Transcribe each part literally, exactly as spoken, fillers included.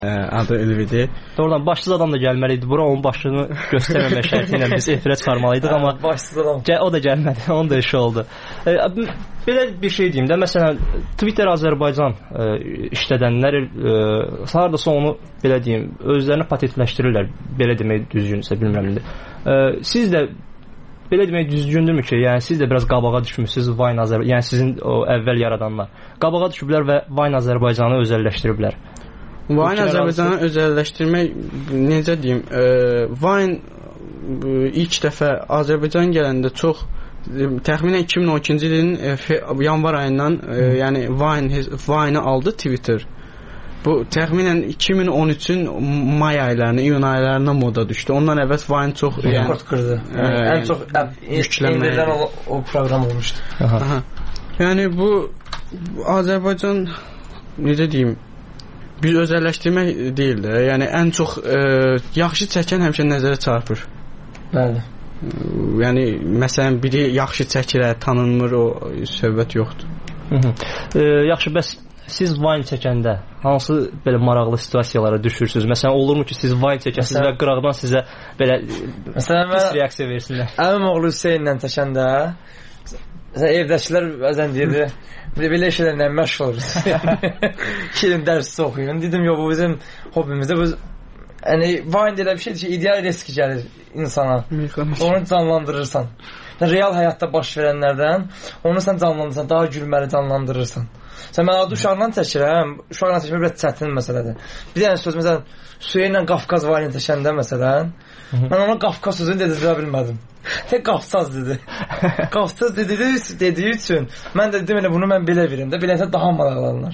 Adı Ülvidir. Doğrudan başsız adam da gəlməliydi bura, onun başını göstərməmək şərti ilə biz efirə çıxarmalıydıq, amma başsız adam o da gəlmədi, onun da işi oldu. E, belə bir şey deyim də, məsələn Twitter Azərbaycan e, işlədənlər e, hardasa onu belə deyim, özlərini patentləşdirirlər, belə demək düzgünsə bilmirəm indi. E, siz də belə demək düzgündürmü ki, yəni siz də biraz qabağa düşmüsünüz Vine Azərbaycan, yəni sizin o əvvəl yaradanlar qabağa düşüblər və Vine Azərbaycanı özəlləşdiriblər. Vine Azərbaycanı özəlləşdirmək, necə deyim, e, Vine e, ilk dəfə Azərbaycan gələndə çox e, təxminən iki min on ikinci ilin e, yanvar ayından e, yəni Vine Vine aldı Twitter. Bu təxminən iki min on üçün may aylarına, iyun aylarına moda düşdü. Ondan əvvəl Vine çox yəni rekord qırdı. Yəni, yəni, ən çox yüklənməyən o, o proqram olmuşdu. Aha. Aha. Yəni bu Azərbaycan necə deyim, biz özəlləşdirmək deyil də, yəni ən çox e, yaxşı çəkən həmişə nəzərə çarpır. Bəli. Yəni məsələn biri yaxşı çəkir, tanınmır, o söhbət yoxdur. Hı -hı. E, yaxşı, bəs siz Vine çəkəndə hansı belə maraqlı situasiyalara düşürsünüz? Məsələn, olurmu ki, siz Vine çəkəsiniz məsələn, və qıraqdan sizə belə məsələn pis reaksiya versinlər? Əmim oğlu Hüseynlə çəkəndə evdəkilər bəzən deyirdi, belə şeylərlə məşğul oluruz. Kirin dərsi oxuyun. Dedim, yox, bu bizim hobimizdə. Bu, yəni, Vine elə bir şeydir ki, ideal risk gəlir insana. Onu canlandırırsan. Real həyatda baş verənlərdən onu sən canlandırırsan, daha gülməli canlandırırsan. Sən mən adı uşaqla çəkirəm, uşaqla çəkmək biraz çətin məsələdir. Bir dənə söz, məsələn, Suyeylə Qafqaz Vine çəkəndə, məsələn, mən ona Qafqaz sözünü dedirə bilmədim. Tek Qafsaz dedi. Qafsaz dediyi, dediyi üçün mən də dedim, elə bunu mən belə verim də, beləsə daha maraqlanırlar.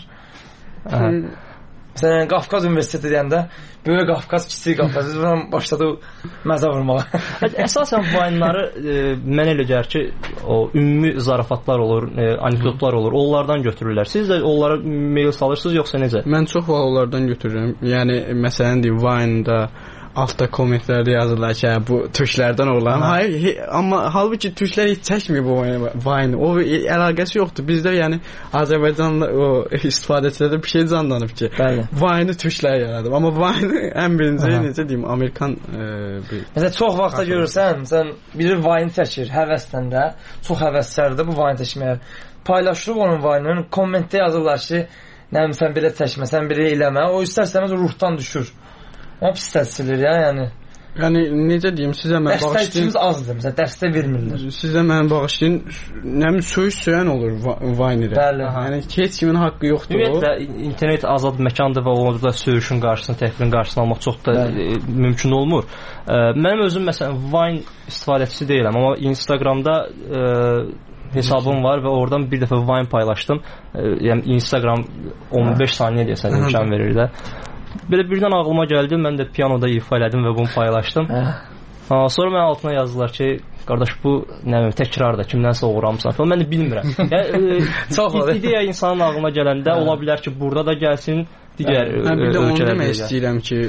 Məsələn, Qafqaz Universiteti deyəndə böyük Qafqaz, kiçik Qafqaz, biz buradan başladı məzə vurmağa. Əsasən Vine-ları e, mən elə gəlir ki, o ümumi zarafatlar olur, e, anekdotlar olur, onlardan götürürlər. Siz də onlara mail salırsınız, yoxsa necə? Mən çox onlardan götürürüm. Yəni, məsələn deyim, Vine-da altta kommentlərdə yazırlar ki, bu türklərdən olan. Hayır, he, amma halbuki türklər heç çəkmir bu Vine. O əlaqəsi yoxdur. Bizdə yəni Azərbaycanla o istifadəçilərdə bir şey canlanıb ki, Vine-ı türklər yaradıb. Amma Vine ən birinci necə deyim, Amerikan e, bir... Məsələn, çox vaxtda görürsən, sən biri Vine çəkir, həvəsdən də, çox həvəslərdir bu Vine çəkməyə. Paylaşılıb onun Vine-ın, kommentdə yazırlar ki, nəyəm sən belə çəkmə, sən belə eləmə. O istərsəməz ruhdan düşür. O pis təsirlir ya, yəni. Yəni, necə deyim, sizə mən bağışlayın... Dəstəkçimiz azdır, məsələn, dəstək vermirlər. Sizə mən bağışlayın, nəmin söyüş söyən olur Vine-də. Bəli. Yəni, heç kimin haqqı yoxdur. Ümumiyyətlə, internet azad məkandır və orada söyüşün qarşısını, təhqilin qarşısını almaq çox da e, mümkün olmur. E, mənim özüm, məsələn, Vine istifadəçisi deyiləm, amma Instagramda e, hesabım var və oradan bir dəfə Vine paylaşdım. E, yəni, Instagram on beş saniyə deyəsən imkan verir də. Belə birdən ağlıma gəldi, mən də pianoda ifa elədim və bunu paylaşdım. Ha, sonra mən altına yazdılar ki, qardaş bu nə bileyim təkrarda kimdənsə uğramısan falan. Mən də bilmirəm. Yəni çox ideya insanın ağlına gələndə ola bilər ki, burada da gəlsin, digər ölkələrdə. Mən bir də onu demək istəyirəm ki,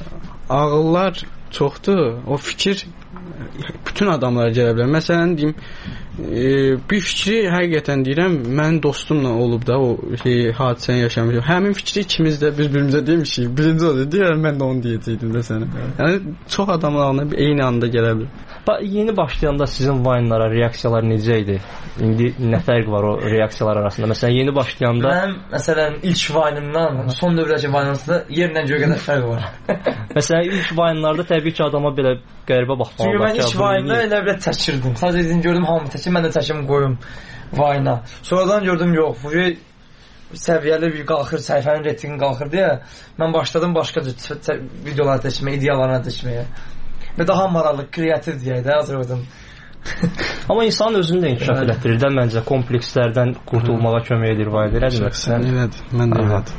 ağıllar çoxdur. O fikir bütün adamlara gələ bilər. Məsələn deyim, e, bir fikri həqiqətən deyirəm, mənim dostumla olub da o şey, hadisəni yaşamışam. Həmin fikri ikimiz də bir-birimizə demişik. Birinci oldu, deyirəm mən də onu deyəcəkdim də sənə. Yəni çox adamın ağlına eyni anda gələ bilər. Ba yeni başlayanda sizin Vine-lara reaksiyalar necə idi? İndi nə fərq var o reaksiyalar arasında? Məsələn, yeni başlayanda mənim məsələn ilk Vine-imdan son dövrəcə Vine-ımda yerlə göyə qədər fərq var. Məsələn, ilk Vine-larda təbii ki, adama belə qəribə baxmalı. Çünki mən ilk Vine-da elə belə çəkirdim. Sadəcə dedim, gördüm hamı çəkir, mən də çəkim qoyum Vine-a. Sonradan gördüm, yox, bu səviyyəli bir qalxır, səhifənin reytingi qalxır deyə mən başladım başqa videolar çəkməyə, ideyalarına çəkməyə. Və daha maraqlı, kreativ deyək də Azərbaycan. Amma insanın özünü də inkişaf elətdirir də məncə, komplekslərdən qurtulmağa kömək edir Vine, elədir mi? Elədir, mən də elədir.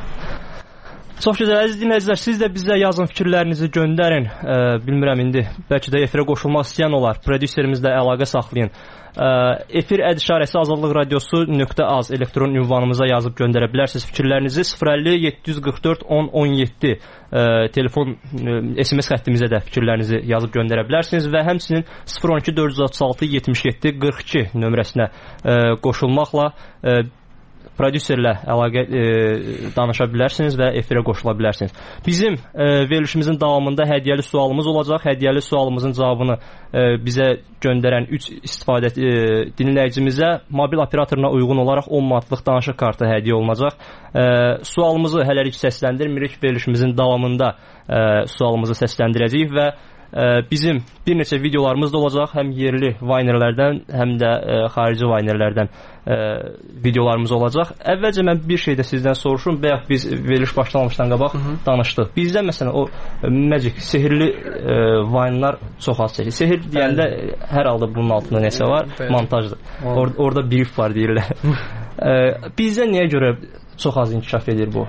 Çox gözəl, əziz dinləyicilər, siz də bizə yazın, fikirlərinizi göndərin. E, bilmirəm indi, bəlkə də efirə qoşulmaq istəyən olar, prodüserimizlə əlaqə saxlayın. E, efir əd işarəsi azadlıq radiosu nöqtə az elektron ünvanımıza yazıb göndərə bilərsiniz fikirlərinizi. sıfır əlli yeddi yüz qırx dörd on on yeddi e, telefon e, S M S xəttimizə də fikirlərinizi yazıb göndərə bilərsiniz və həmçinin sıfır on iki dörd yüz otuz altı yetmiş yeddi qırx iki nömrəsinə e, qoşulmaqla e, prodüserlə əlaqə e, danışa bilərsiniz və efirə qoşula bilərsiniz. Bizim e, verilişimizin davamında hədiyyəli sualımız olacaq. Hədiyyəli sualımızın cavabını e, bizə göndərən üç istifadə e, dinləyicimizə mobil operatoruna uyğun olaraq on manatlıq danışıq kartı hədiyyə olunacaq. E, sualımızı hələlik səsləndirmirik. Verilişimizin davamında e, sualımızı səsləndirəcəyik və bizim bir neçə videolarımız da olacaq, həm yerli Vaynerlərdən, həm də ə, xarici Vaynerlərdən ə, videolarımız olacaq. Əvvəlcə mən bir şey də sizdən soruşum, bəyək biz veriliş başlamamışdan qabaq Hı -hı. danışdıq. Bizdə məsələn o magic, sehirli ə, Vaynelar çox az çəkir. Sehir deyəndə Bəli. hər halda bunun altında nəsə var, Bəli. montajdır. Or orada brief var deyirlər. ə, bizdə niyə görə çox az inkişaf edir bu?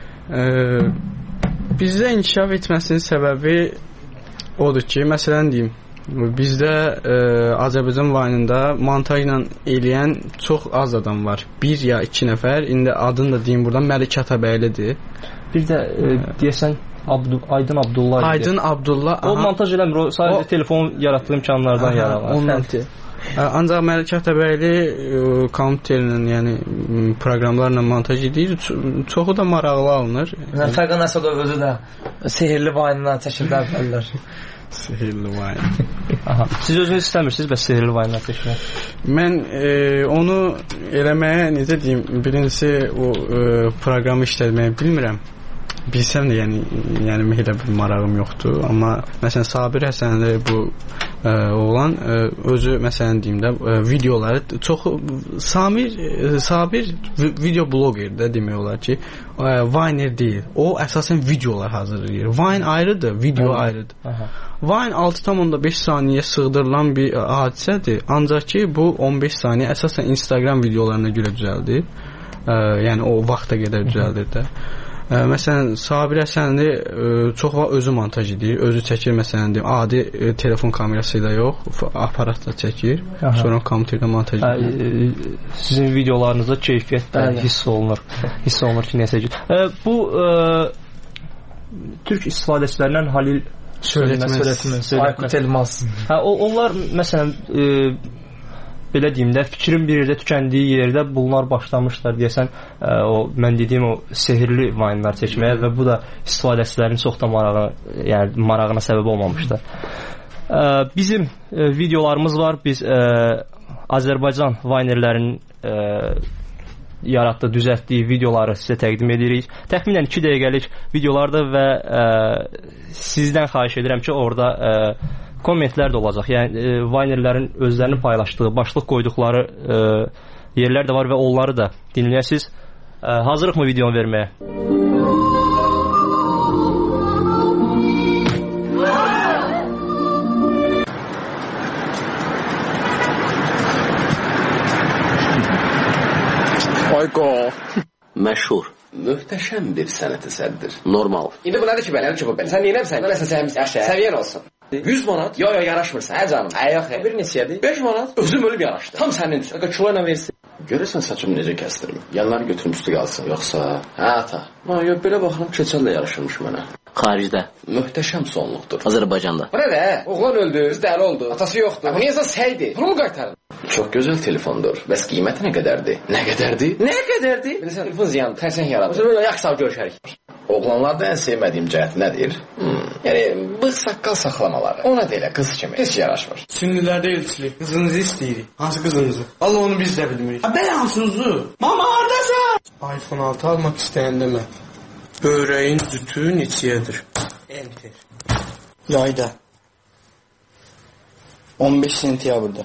Ə, bizdə inkişaf etməsinin səbəbi odur ki, məsələn deyim, bizdə e, Azərbaycan Vayne'ında montajla eləyən çox az adam var. Bir ya iki nəfər, indi adını da deyim buradan, Məlik Atabəylidir. Bir də e, deyəsən Abdu, Aydın Abdullah. Aydın Abdullah. O aha. montaj eləmir, o sadəcə o, telefon yaratdığı imkanlardan yararlanır. Ancaq Məlik Atabəyli kompüterlə, yəni proqramlarla montaj edir. Çoxu da maraqlı alınır. Fərqan Əsədov özü də sehirli Vayne'dan çəkirlər əvvəllər. Sehirli Vayne. Aha. Siz özünüz istəmirsiniz bəs sehirli Vayne'dan çəkmək? Mən e, onu eləməyə necə deyim, birincisi o e, proqramı işlətməyi bilmirəm. Bilsəm də yəni yəni elə bir marağım yoxdur, amma məsələn Sabir Həsənli bu ə, oğlan ə, özü məsələn deyim də ə, videoları çox Samir ə, Sabir video bloqer də demək olar ki, ə, Vayner deyil. O əsasən videolar hazırlayır. Vine ayrıdır, video Aha. ayrıdır. Aha. Vine altı tam beş saniyə sığdırılan bir hadisədir. Ancaq ki bu on beş saniyə əsasən Instagram videolarına görə düzəldir. Ə, yəni o vaxta qədər düzəldir də. Ə, məsələn, Sabir Həsənli ə, çox vaxt özü montaj edir, özü çəkir, məsələn, deyim, adi ə, telefon kamerası ilə yox, aparatla çəkir, Aha. sonra kompüterdə montaj edir. Sizin videolarınızda keyfiyyət də hiss olunur, hiss olunur ki, nəsə ki. Ə, bu ə, türk istifadəçilərindən Halil Söylətməz, Aykut Elmas. Hə, o, onlar, məsələn, ə, belə deyim də, fikrin bir yerdə tükəndiyi yerdə bunlar başlamışlar deyəsən ə, o mən dediyim o sehirli Vayne'lar çəkməyə və bu da istifadəçilərin çox da marağı, yəni marağına səbəb olmamışdı. Ə, bizim ə, videolarımız var. Biz ə, Azərbaycan Vaynerlərinin ə, yaratdığı, düzəltdiyi videoları sizə təqdim edirik. Təxminən iki dəqiqəlik videolardır və ə, sizdən xahiş edirəm ki, orada ə, kommentlər də olacaq. Yəni e, Vaynerlərin özlərini paylaşdığı, başlıq qoyduqları e, yerlər də var və onları da dinləyəsiniz. E, hazırlıqmı videonu verməyə? Ayqo. Məşhur. Möhtəşəm bir sənət əsərdir. Normal. İndi bu nədir ki, belə? Ki bu belə? Sən neynəmsən? Nəsə səhəmsən? Səviyyən olsun. yüz manat? Yo yo yaraşmırsan. Hə canım. Hə yox. Bir neçədir? beş manat. Özüm ölüb yaraşdı. Tam sənin üçün. Qaqa kilo ilə versin. Görəsən saçımı necə kəsdirim? Yanları götürüm üstü qalsın. Yoxsa, hə ata. Ha, yo belə baxıram keçəllə yaraşırmış mənə. Xaricdə. Möhtəşəm sonluqdur. Azərbaycanda. Bu nə də? Oğlan öldü, qız dəli oldu. Atası yoxdur. Bu niyə səydi? Pulumu qaytarın. Çox gözəl telefondur. Bəs qiyməti nə qədərdir? Nə qədərdir? Nə qədərdir? Bilirsən, telefon ziyanı, tərsəng yaradır. Böyle yaxşı görüşərik. Oğlanlarda ən sevmədiyim cəhət nədir? Hmm. Yəni, bığ saqqal saxlamaları. Ona da elə qız kimi heç yaraşmır. Sünnülərdə elçilik. Qızınızı istəyirik. Hansı qızınızı? Allah onu biz də bilmirik. Ha, belə hansınızı? Mama, haradasın? iPhone altı almaq istəyəndə mən. Böreğin cütü neçəyədir? Enter. Yayda. on beş sentyabrda.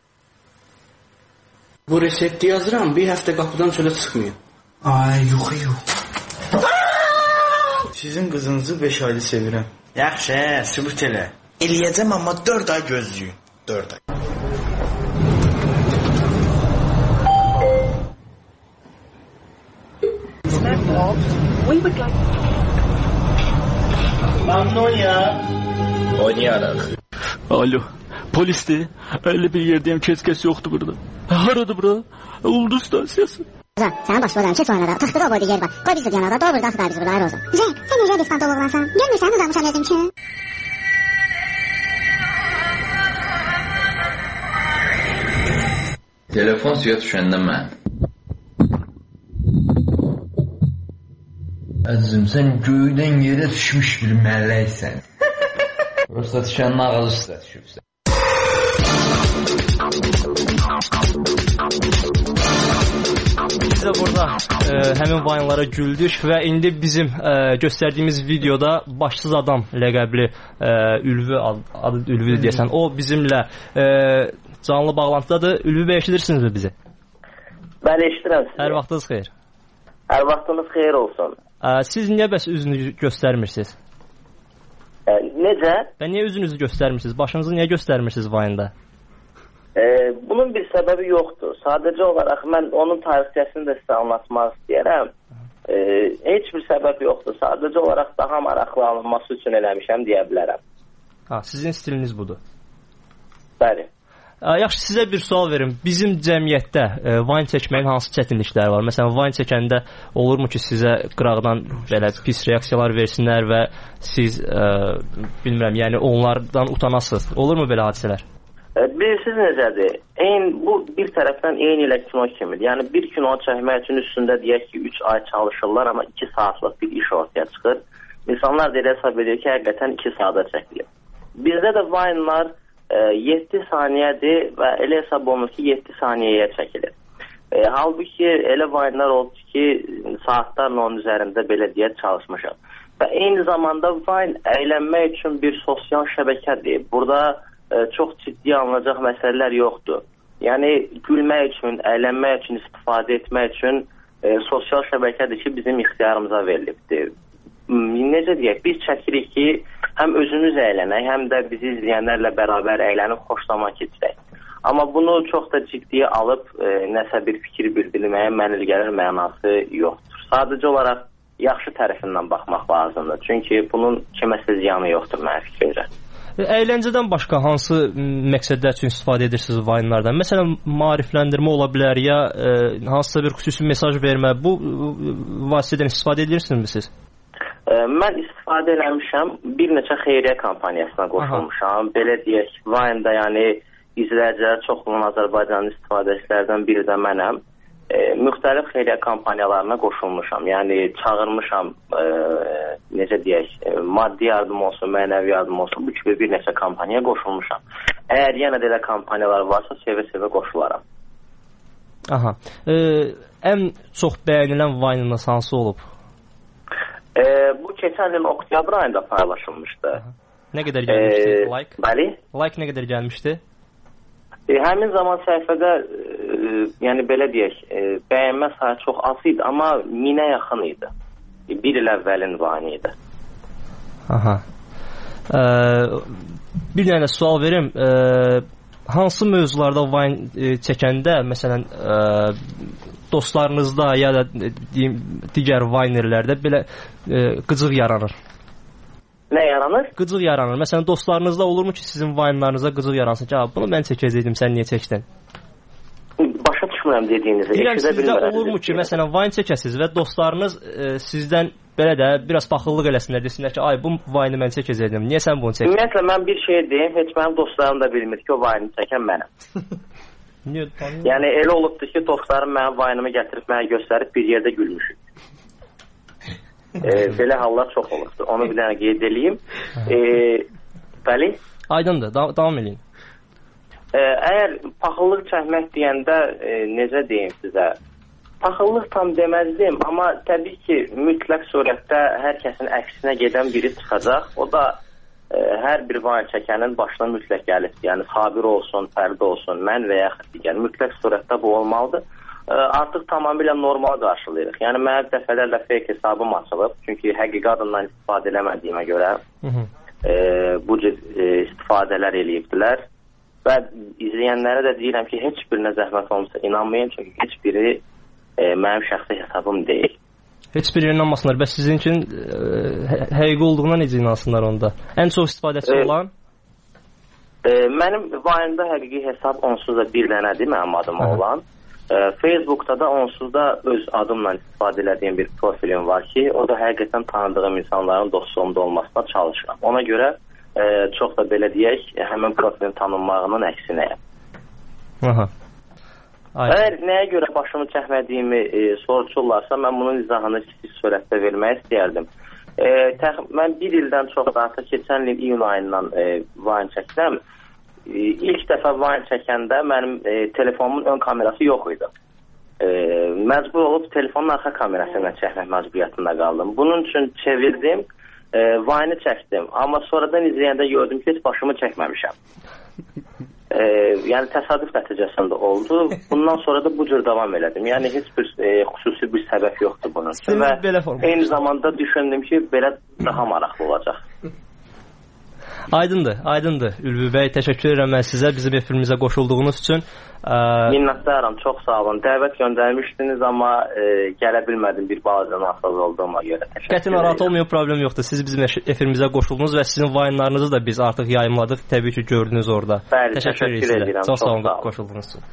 Bu resepti yazıram, bir həftə qapıdan çölə çıxmayın. Ay, yox, yox. Sizin qızınızı beş aylı sevirəm. Yaxşı, sübut elə. Eləyəcəm, amma dörd ay gözləyin. dörd ay. Mamnonya. Oynayarıq. Alo, polisdir. Öyle bir yerdeyim, ketkes yoktu burada. Haradı bura? Ulduz stasyası. Can, sənin başına dönüm, keç oynada. Taxtada o boyda yer var. Qoy biz də yanada, doğru da axıda biz burada, ayrı olsun. Cenk, sən necə bir fanta oğlansan? Gelmirsən, uzanmışam dedim ki. Telefon suya düşəndə mən Əzizim, sən göydən yerə düşmüş bir mələksən. Yoxsa düşənin ağzı üstə düşübsən. Biz də burada e, həmin vayınlara güldük və indi bizim e, göstərdiyimiz videoda başsız adam ləqəbli e, Ülvi ad, adı Ülvi deyəsən, o bizimlə e, canlı bağlantıdadır. Ülvi bəy, eşidirsinizmi bizi? Bəli, eşidirəm sizi. Hər vaxtınız xeyir. Hər vaxtınız xeyir olsun. E, siz niyə bəs üzünüzü göstərmirsiniz? E, necə? Və niyə üzünüzü göstərmirsiniz? Başınızı niyə göstərmirsiniz vayında? Ee, bunun bir səbəbi yoxdur. Sadəcə olaraq mən onun tarixçəsini də sizə anlatmaq istəyərəm. Ee, heç bir səbəb yoxdur. Sadəcə olaraq daha maraqlı alınması üçün eləmişəm deyə bilərəm. Ha, sizin stiliniz budur. Bəli. Yaxşı, sizə bir sual verim. Bizim cəmiyyətdə e, Vine çəkməyin hansı çətinlikləri var? Məsələn, Vine çəkəndə olurmu ki, sizə qıraqdan belə pis reaksiyalar versinlər və siz e, bilmirəm, yəni onlardan utanasınız? Olurmu belə hadisələr? Bilirsiniz necədir? Eyni, bu bir tərəfdən eyni ilə kino kimidir. Yəni bir kino çəkmək üçün üstündə deyək ki, üç ay çalışırlar, amma iki saatlıq bir iş ortaya çıxır. İnsanlar da elə hesab edir ki, həqiqətən iki saata çəkilir. Bizdə də Vine'lar e, yeddi saniyədir və elə hesab olunur ki, yeddi saniyəyə çəkilir. E, halbuki elə Vine'lar oldu ki, saatlarla onun üzərində belə deyək çalışmışam. Və eyni zamanda Vine əylənmək üçün bir sosial şəbəkədir. Burada çox ciddi alınacaq məsələlər yoxdur. Yəni gülmək üçün, əylənmək üçün, istifadə etmək üçün e, sosial şəbəkədir ki, bizim ixtiyarımıza verilibdir. Necə deyək, biz çəkirik ki, həm özümüz əylənək, həm də bizi izləyənlərlə bərabər əylənib xoşlamaq keçirək. Amma bunu çox da ciddiyə alıb e, nəsə bir fikir bildirməyə mənil gəlir mənası yoxdur. Sadəcə olaraq yaxşı tərəfindən baxmaq lazımdır. Çünki bunun kiməsə ziyanı yoxdur mənə fikrimcə. Əyləncədən başqa hansı məqsədlər üçün istifadə edirsiniz Vine'lardan? Məsələn, maarifləndirmə ola bilər, ya e, hansısa bir xüsusi mesaj vermə, bu vasitədən istifadə edirsinizmi siz? E, mən istifadə eləmişəm, bir neçə xeyriyyə kampaniyasına qoşulmuşam. Aha. Belə deyək, Vine'da yəni izləyicilər çoxluğun Azərbaycanın istifadəçilərdən biri də mənəm. E, müxtəlif xeyriyyə kampaniyalarına qoşulmuşam. Yəni çağırmışam, e, necə deyək, e, maddi yardım olsun, mənəvi yardım olsun, bu kimi bir neçə kampaniyaya qoşulmuşam. Əgər yenə də elə kampaniyalar varsa, sevə-sevə qoşularam. Aha. E, ən çox bəyənilən Vine'ınız hansı olub? E, bu keçən il oktyabr ayında paylaşılmışdı. Aha. Nə qədər gəlmişdi? E, like? Bəli. Like nə qədər gəlmişdi? E, həmin zaman səhifədə e, yəni belə deyək, e, bəyənmə sayı çox az idi, amma minə yaxın idi. E, bir il əvvəlin Vine idi. Aha. E, bir dənə sual verim. E, hansı mövzularda Vine e, çəkəndə, məsələn, e, dostlarınızda ya da deyim, digər Vinerlərdə belə e, qıcıq yaranır? Nə yaranır? Qıcıq yaranır. Məsələn, dostlarınızda olurmu ki, sizin Vine'larınıza qıcıq yaransın ki, bunu mən çəkəcəydim, sən niyə çəkdin? Başa düşmürəm dediyinizi. Deyirəm, sizdə olurmu ki, məsələn, Vine çəkəsiniz və dostlarınız e, sizdən belə də biraz paxıllıq eləsinlər, desinlər ki, ay, bu Vine'ı mən çəkəcəydim, niyə sən bunu çəkdin? Ümumiyyətlə, mən bir şey deyim, heç mənim dostlarım da bilmir ki, o Vine'ı çəkən mənəm. Niyə? Yəni, elə olubdur ki, dostlarım mənim Vine'ımı gətirib mənə göstərib bir yerdə gülmüşük. E, belə hallar çox olubdur. Onu bir dənə qeyd edeyim. E, bəli? Aydındır, da davam edin. E, əgər paxıllıq çəkmək deyəndə e, necə deyim sizə? Paxıllıq tam deməzdim, amma təbii ki, mütləq surətdə hər kəsin əksinə gedən biri çıxacaq. O da e, hər bir Vine çəkənin başına mütləq gəlib. Yəni, Sabir olsun, Fərdi olsun, mən və yaxud digər. Mütləq surətdə bu olmalıdır. Artıq tamamilə normal qarşılayırıq. Yəni, mənə dəfələrlə fake hesabım açılıb. Çünki həqiqi adından istifadə eləmədiyimə görə hı -hı. E, bu cür e, istifadələr eləyibdilər. Və izləyənlərə də deyirəm ki, heç birinə zəhmət olmasa inanmayın. Çünki heç biri e, mənim şəxsi hesabım deyil. Heç biri inanmasınlar. Bəs sizin üçün e, həqiqi olduğuna necə inansınlar onda? Ən çox istifadəçi e, olan? E, mənim Vine'da həqiqi hesab onsuz da bir dənədir, mənim adıma Aha. olan. Facebook'da da onsuz da öz adımla istifadə edədiyim bir profilim var ki, o da həqiqətən tanıdığım insanların dostluğumda olmasına çalışıram. Ona görə e, çox da belə deyək, həmin profilin tanınmağının əksinəyəm. Aha. Əgər nəyə görə başımı çəkmədiyimi e, soruşurlarsa, mən bunun izahını kiçik sürətdə vermək istəyərdim. E, təx mən bir ildən çox artıq keçən il iyun ayından e, Vine çəkdim. E, ilk dəfə Vine çəkəndə mənim e, telefonumun ön kamerası yox idi. E, məcbur olub telefonun arxa kamerasıyla çəkmək məcburiyyətində qaldım. Bunun üçün çevirdim, e, Vine'ı çəkdim. Amma sonradan izləyəndə gördüm ki, heç başımı çəkməmişəm. E, yəni təsadüf nəticəsində oldu. Bundan sonra da bu cür davam elədim. Yəni heç bir e, xüsusi bir səbəb yoxdur bunun üçün. Və eyni zamanda düşündüm ki, belə daha maraqlı olacaq. Aydındır, aydındır. Ülvi bəy, təşəkkür edirəm mən sizə bizim efirimizə qoşulduğunuz üçün. Minnətdaram, çox sağ olun. Dəvət göndərmişdiniz, amma e, gələ bilmədim bir balaca nasıl olduğuma görə. Qəti narahat olmayan problem yoxdur. Siz bizim efirimizə qoşuldunuz və sizin Vine'larınızı da biz artıq yayımladıq. Təbii ki, gördünüz orada. Bəli, təşəkkür, təşəkkür edirəm. Çox sağ olun, qoşuldunuz üçün.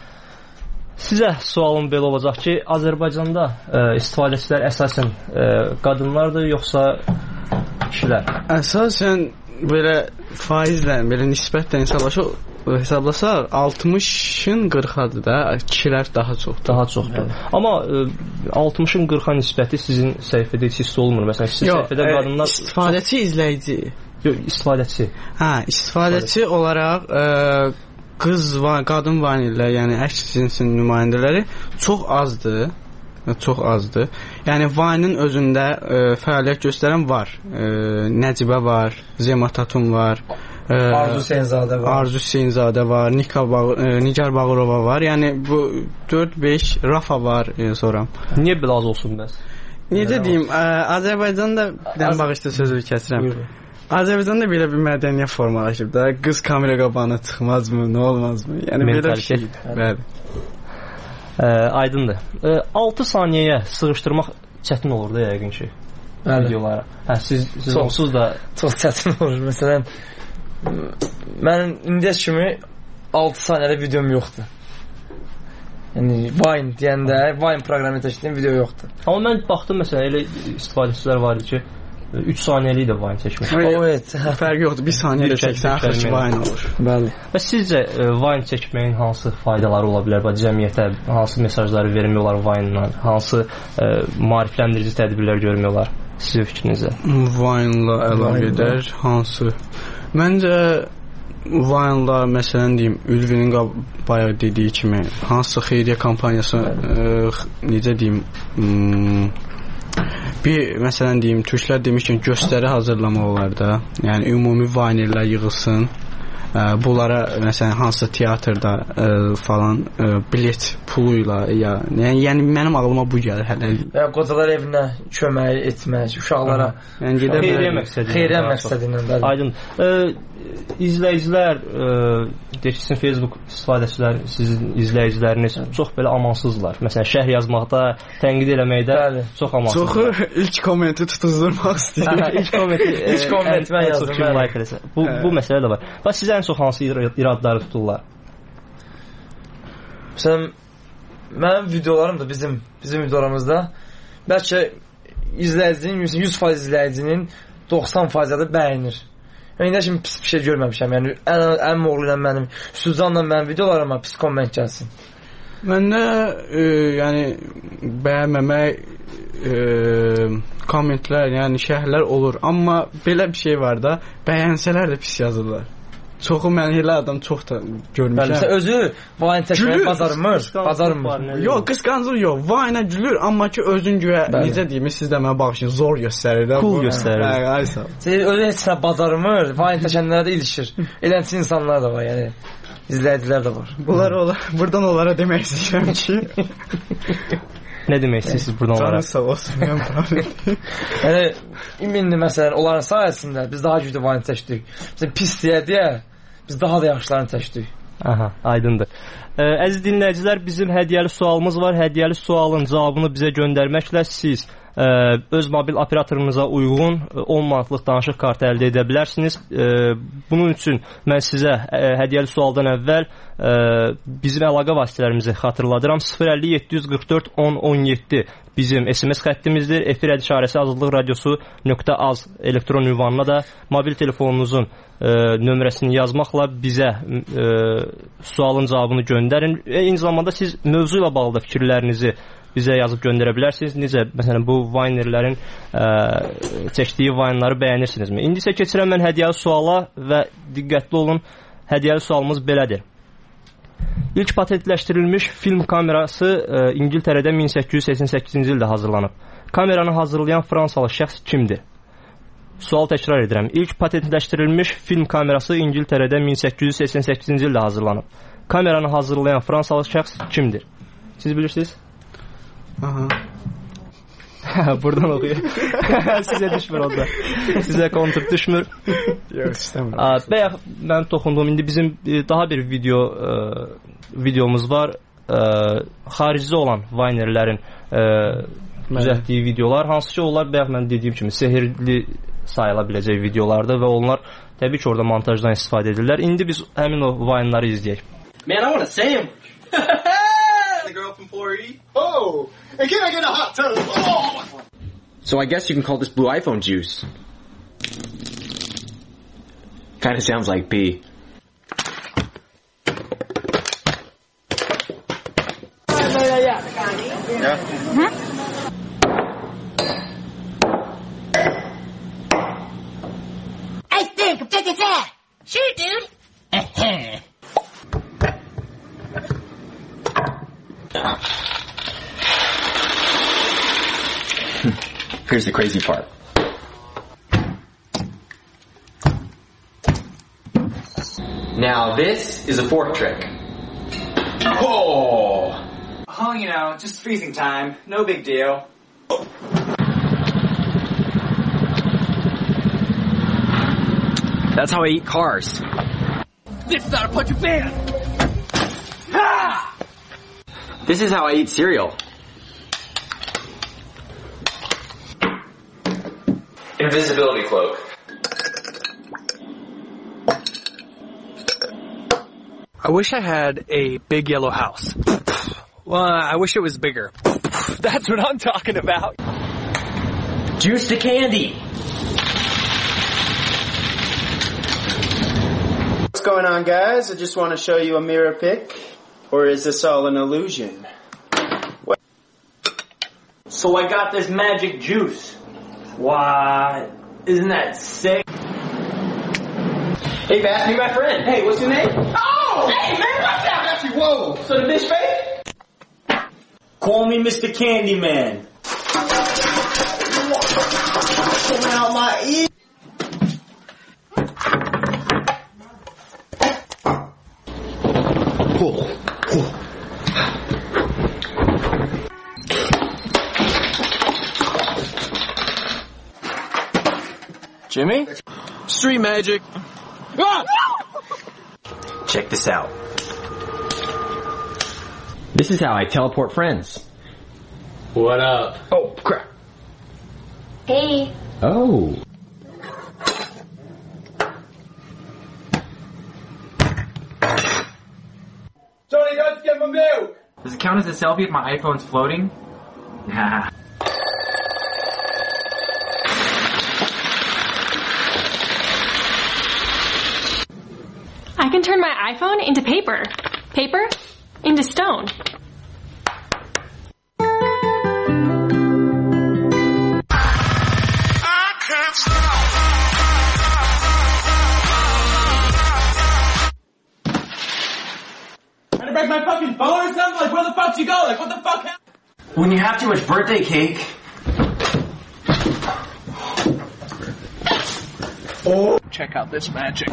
Sizə sualım belə olacaq ki, Azərbaycanda e, istifadəçilər əsasən e, qadınlardır, yoxsa kişilər? Əsasən belə faizlə, belə nisbətlə hesablaşır. Hesablasaq altmışın qırxadır da, kişilər daha çoxdur. Daha çoxdur. Yəni. Amma e, altmışın qırxa nisbəti sizin səhifədə heç hiss olmur. Məsələn, sizin yox, səhifədə qadınlar... E, istifadəçi, izləyici. Yox, istifadəçi. Hə, istifadəçi olaraq e, qız və qadın vanillər, yəni əks cinsin nümayəndələri çox azdır. Çox azdır. Yəni Vine'ın özündə e, fəaliyyət göstərən var. E, Nəcibə var, Zema Tatun var. E, Arzu Hüseynzadə var. Arzu Hüseynzadə var, Nika Bağ e, Nigar Bağırova var. Yəni bu dörd beş Rafa var e, sonra. Niyə belə az olsun bəs? Necə deyim, ə, Azərbaycanda bir dənə bağışda sözü kəsirəm. Azərbaycanda belə bir mədəniyyət formalaşıb da, qız kamera qabağına çıxmazmı, nə olmazmı? Yəni belə bir şey. Bəli. Ə, aydındır. Ə, altı saniyəyə sığışdırmaq çətin olur da yəqin ki. Bəli. Videolara. Hə, siz siz çox, onsuz da çox çətin olur. Məsələn, mənim indiyə kimi altı saniyədə videom yoxdur. Yəni Vine deyəndə, Vine proqramı təşkil video yoxdur. Amma mən baxdım məsələn elə istifadəçilər var idi ki, üç saniyəlik də Vine çəkmiş. O, evet, fərqi yoxdur. bir saniyədə çəksən, axır ki, Vine olur. Bəli. Və sizcə Vine çəkməyin hansı faydaları ola bilər? Bax, cəmiyyətə hansı mesajları vermək olar Vine-la? Hansı ə, maarifləndirici tədbirlər görmək olar? Sizin fikrinizə? Vine-la əlavə edər, hansı? Məncə Vine-la, məsələn deyim, Ülvinin bayaq dediyi kimi, hansı xeyriyyə kampaniyası, ə, necə deyim, ım, bir, məsələn deyim, türklər demişkən göstəri hazırlamaq olar da. Yəni, ümumi vaynirlər yığılsın. Ə, bunlara, məsələn, hansısa teatrda ə, falan ə, bilet puluyla, ya, yəni, yəni mənim ağlıma bu gəlir hələ. Və qocalar evinə kömək etmək, uşaqlara. Yəni, xeyriyyə məqsədi. Xeyriyyə məqsədi ilə, bəli. Aydın. Ə, izləyicilər, deyək ki, sizin Facebook istifadəçilər, sizin izləyiciləriniz çox belə amansızlar. Məsələn, şərh yazmaqda, tənqid eləməkdə bəli, çox amansızlar. Çoxu ilk kommenti tutuzdurmaq istəyir. İlk kommenti, ilk kommenti mən yazdım. Like bu, bu məsələ də var. Bax, sizə ən çox hansı iradları tuturlar? Məsələn, mənim videolarım da bizim, bizim videolarımızda bəlkə izləyicinin, yüz faiz izləyicinin doxsan faiz da bəyənir. Yəni, nə kimi pis bir şey görməmişəm. Yəni, ən, ən oğlu ilə mənim, Suzanla mənim videolarıma pis komment gəlsin. Məndə, e, yəni, bəyənməmək e, kommentlər, yəni şərhlər olur. Amma belə bir şey var da, bəyənsələr də pis yazırlar. Çoxu mən elə adam çox da görmüşəm. Bəli, özü Vine çəkməyi bacarmır, bacarmır. Yox, qısqanclıq yox. Vine-a gülür, amma ki özün güya necə deyim, siz də mənə baxışın zor göstərir də. Cool göstərir. Hə, aysa. Özü heç nə bacarmır. Vine çəkənlərə də ilişir. Eləncə insanlar da var, yəni izləyicilər də var. Bunlar olar, burdan onlara demək istəyirəm ki, nə demək istəyirsiniz buradan onlara? Canı sağ olsun, mən problem. Yəni indi məsələn onların sayəsində biz daha güclü Vine çəkdik. Məsələn pis deyə deyə biz daha da yaxşılarını təşkil. Aha, aydındır. Ə, əziz dinləyicilər, bizim hədiyyəli sualımız var. Hədiyyəli sualın cavabını bizə göndərməklə siz öz mobil operatorunuza uyğun on manatlıq danışıq kartı əldə edə bilərsiniz. Bunun üçün mən sizə hədiyyəli sualdan əvvəl bizim əlaqə vasitələrimizi xatırladıram. sıfır əlli yeddi yüz qırx dörd on on yeddi bizim S M S xəttimizdir. Efir əd işarəsi azadlıq radiosu nöqtə az elektron ünvanına da mobil telefonunuzun nömrəsini yazmaqla bizə sualın cavabını göndərin. Eyni zamanda siz mövzu ilə bağlı da fikirlərinizi bizə yazıb göndərə bilərsiniz. Necə, məsələn, bu Vinerlərin çəkdiyi Vine'ları bəyənirsinizmi? İndi isə keçirəm mən hədiyyəli suala və diqqətli olun. Hədiyyəli sualımız belədir. İlk patentləşdirilmiş film kamerası İngiltərədə min səkkiz yüz səksən səkkizinci ildə hazırlanıb. Kameranı hazırlayan Fransalı şəxs kimdir? Sual təkrar edirəm. İlk patentləşdirilmiş film kamerası İngiltərədə min səkkiz yüz səksən səkkizinci ildə hazırlanıb. Kameranı hazırlayan Fransalı şəxs kimdir? Siz bilirsiniz? Aha. Buradan oxuyur. Sizə düşmür onda. Sizə kontur düşmür. Yox, istəmirəm. Bəyək mən toxundum. İndi bizim daha bir video videomuz var. Xaricdə olan Vinerlərin düzəltdiyi videolar. Hansı ki, onlar bəyək mən dediyim kimi sehirli sayıla biləcək videolardır və onlar təbii ki, orada montajdan istifadə edirlər. İndi biz həmin o Vine'ları izləyək. Man, I want a sandwich. The girl from four E. Oh, and can I get a hot tub? Oh. So I guess you can call this blue iPhone juice. Kind of sounds like pee. Yeah. Huh? I think, take it out. Sure, dude. Here's the crazy part. Now this is a fork trick. Oh! Oh, you know, just freezing time. No big deal. That's how I eat cars. This is not a punch of man. Ah! This is how I eat cereal. Invisibility cloak. I wish I had a big yellow house. Well, I wish it was bigger. That's what I'm talking about. Juice to candy. What's going on, guys? I just want to show you a mirror pic. Or is this all an illusion? What? So I got this magic juice. Why, isn't that sick? Hey, Bass, meet my friend. Hey, what's your name? Oh! Hey, man, what's that? Actually, whoa! So the bitch fake? Call me Mister Candyman. Come out my ear. Oh, oh. Jimmy? Street magic. Ah! Check this out. This is how I teleport friends. What up? Oh, crap. Hey. Oh. Johnny, don't get my milk! Does it count as a selfie if my iPhone's floating? Nah. I can turn my iPhone into paper. Paper into stone. Trying to break my fucking phone or something? Like, where the fuck you go? Like, what the fuck happened? When you have too much birthday cake. Oh, check out this magic.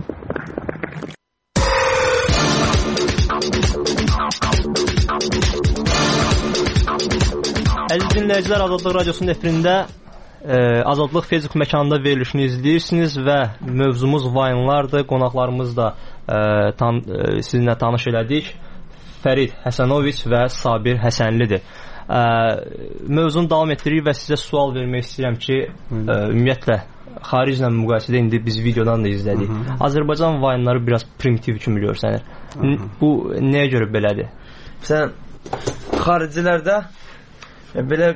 Əziz dinləyicilər, Azadlıq Radiosunun efirində e, Azadlıq Facebook məkanında verilişini izləyirsiniz və mövzumuz Vine'lardır. Qonaqlarımız da e, tan, e, sizinlə tanış elədik. Fərid Həsənoviç və Sabir Həsənlidir. Ə, mövzunu davam etdiririk və sizə sual vermək istəyirəm ki, ə, ümumiyyətlə xariclə müqayisədə indi biz videodan da izlədik. Hı -hı. Azərbaycan vayınları biraz primitiv kimi görsənir. Hı -hı. Bu nəyə görə belədir? Məsələn, xaricilərdə belə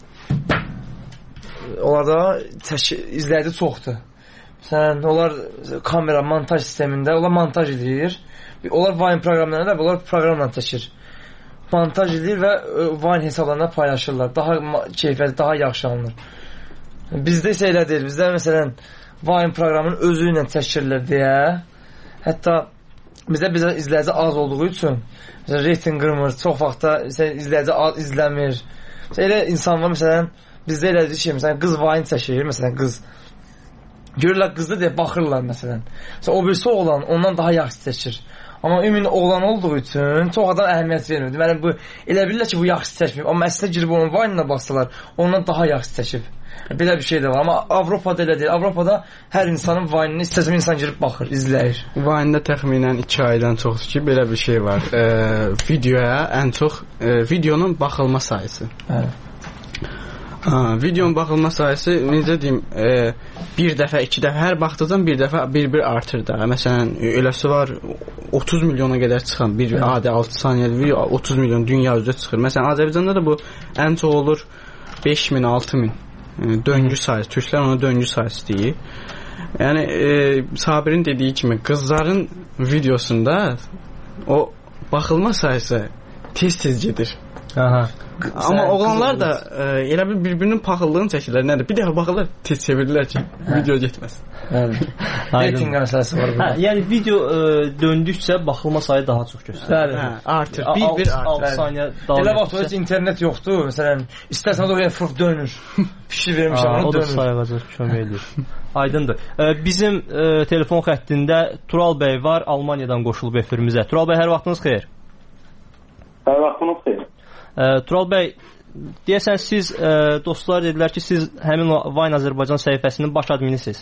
onlarda izləyici çoxdur. Məsələn, onlar kamera, montaj sistemində, onlar montaj edir. Onlar Vine proqramlarında da onlar proqramla çəkir. Montaj edir və Vine hesablarına paylaşırlar. Daha keyfiyyətli, daha yaxşı alınır. Bizdə isə elə deyil. Bizdə məsələn Vine proqramının özü ilə çəkirlər deyə, hətta bizdə bizə izləyici az olduğu üçün məsələn reyting qırmır, çox vaxtda izləyici az izləmir. Məsələn, elə insan var, məsələn bizdə elədir ki, məsələn qız Vine çəkir, məsələn qız görürlər qızda deyə baxırlar məsələn. Məsələn o birisi oğlan ondan daha yaxşı çəkir. Amma ümumi oğlan olduğu üçün çox adam əhəmiyyət vermir. Deməli bu elə bilirlər ki, bu yaxşı çəkmir. Amma əslində girib onun Vine-ına baxsalar, ondan daha yaxşı çəkib. Belə bir şey də var. Amma Avropada elə deyil. Avropada hər insanın Vine-ini istəsəm insan girib baxır, izləyir. Vine-də təxminən iki aydan çoxdur ki, belə bir şey var. E, videoya ən çox e, videonun baxılma sayısı. Hə. Ha, videonun baxılma sayısı necə deyim, e, bir dəfə, iki dəfə, hər baxdıqdan bir dəfə bir-bir artır da. Məsələn, eləsi var otuz milyona qədər çıxan bir Hı. adi altı saniyəli video otuz milyon dünya üzrə çıxır. Məsələn, Azərbaycanda da bu ən çox olur beş min, altı min e, döngü sayısı. Türklər ona döngü sayısı deyir. Yəni e, Sabirin dediyi kimi qızların videosunda o baxılma sayısı tez-tez gedir. Aha. Amma oğlanlar da e, elə bir bir-birinin paxıllığını çəkirlər. Nədir? Bir dəfə baxırlar, tez çevirirlər ki, video getməsin. Rating məsələsi var burada. Hə, yəni video e, döndükcə baxılma sayı daha çox göstərir. Hə, artır. Bir-bir altı saniyə davam. Elə vaxt heç internet yoxdur. Məsələn, istərsən o da fırf dönür. Fikir vermişəm, onu dönür. O da sayğacaq kömək edir. Aydındır. E, bizim e, telefon xəttində Tural bəy var, Almaniyadan qoşulub efirimizə. Tural bəy, hər vaxtınız xeyir. Hər vaxtınız xeyir. E, Tural bəy, deyəsən siz e, dostlar dedilər ki, siz həmin Vine Azərbaycan səhifəsinin baş adminisiniz.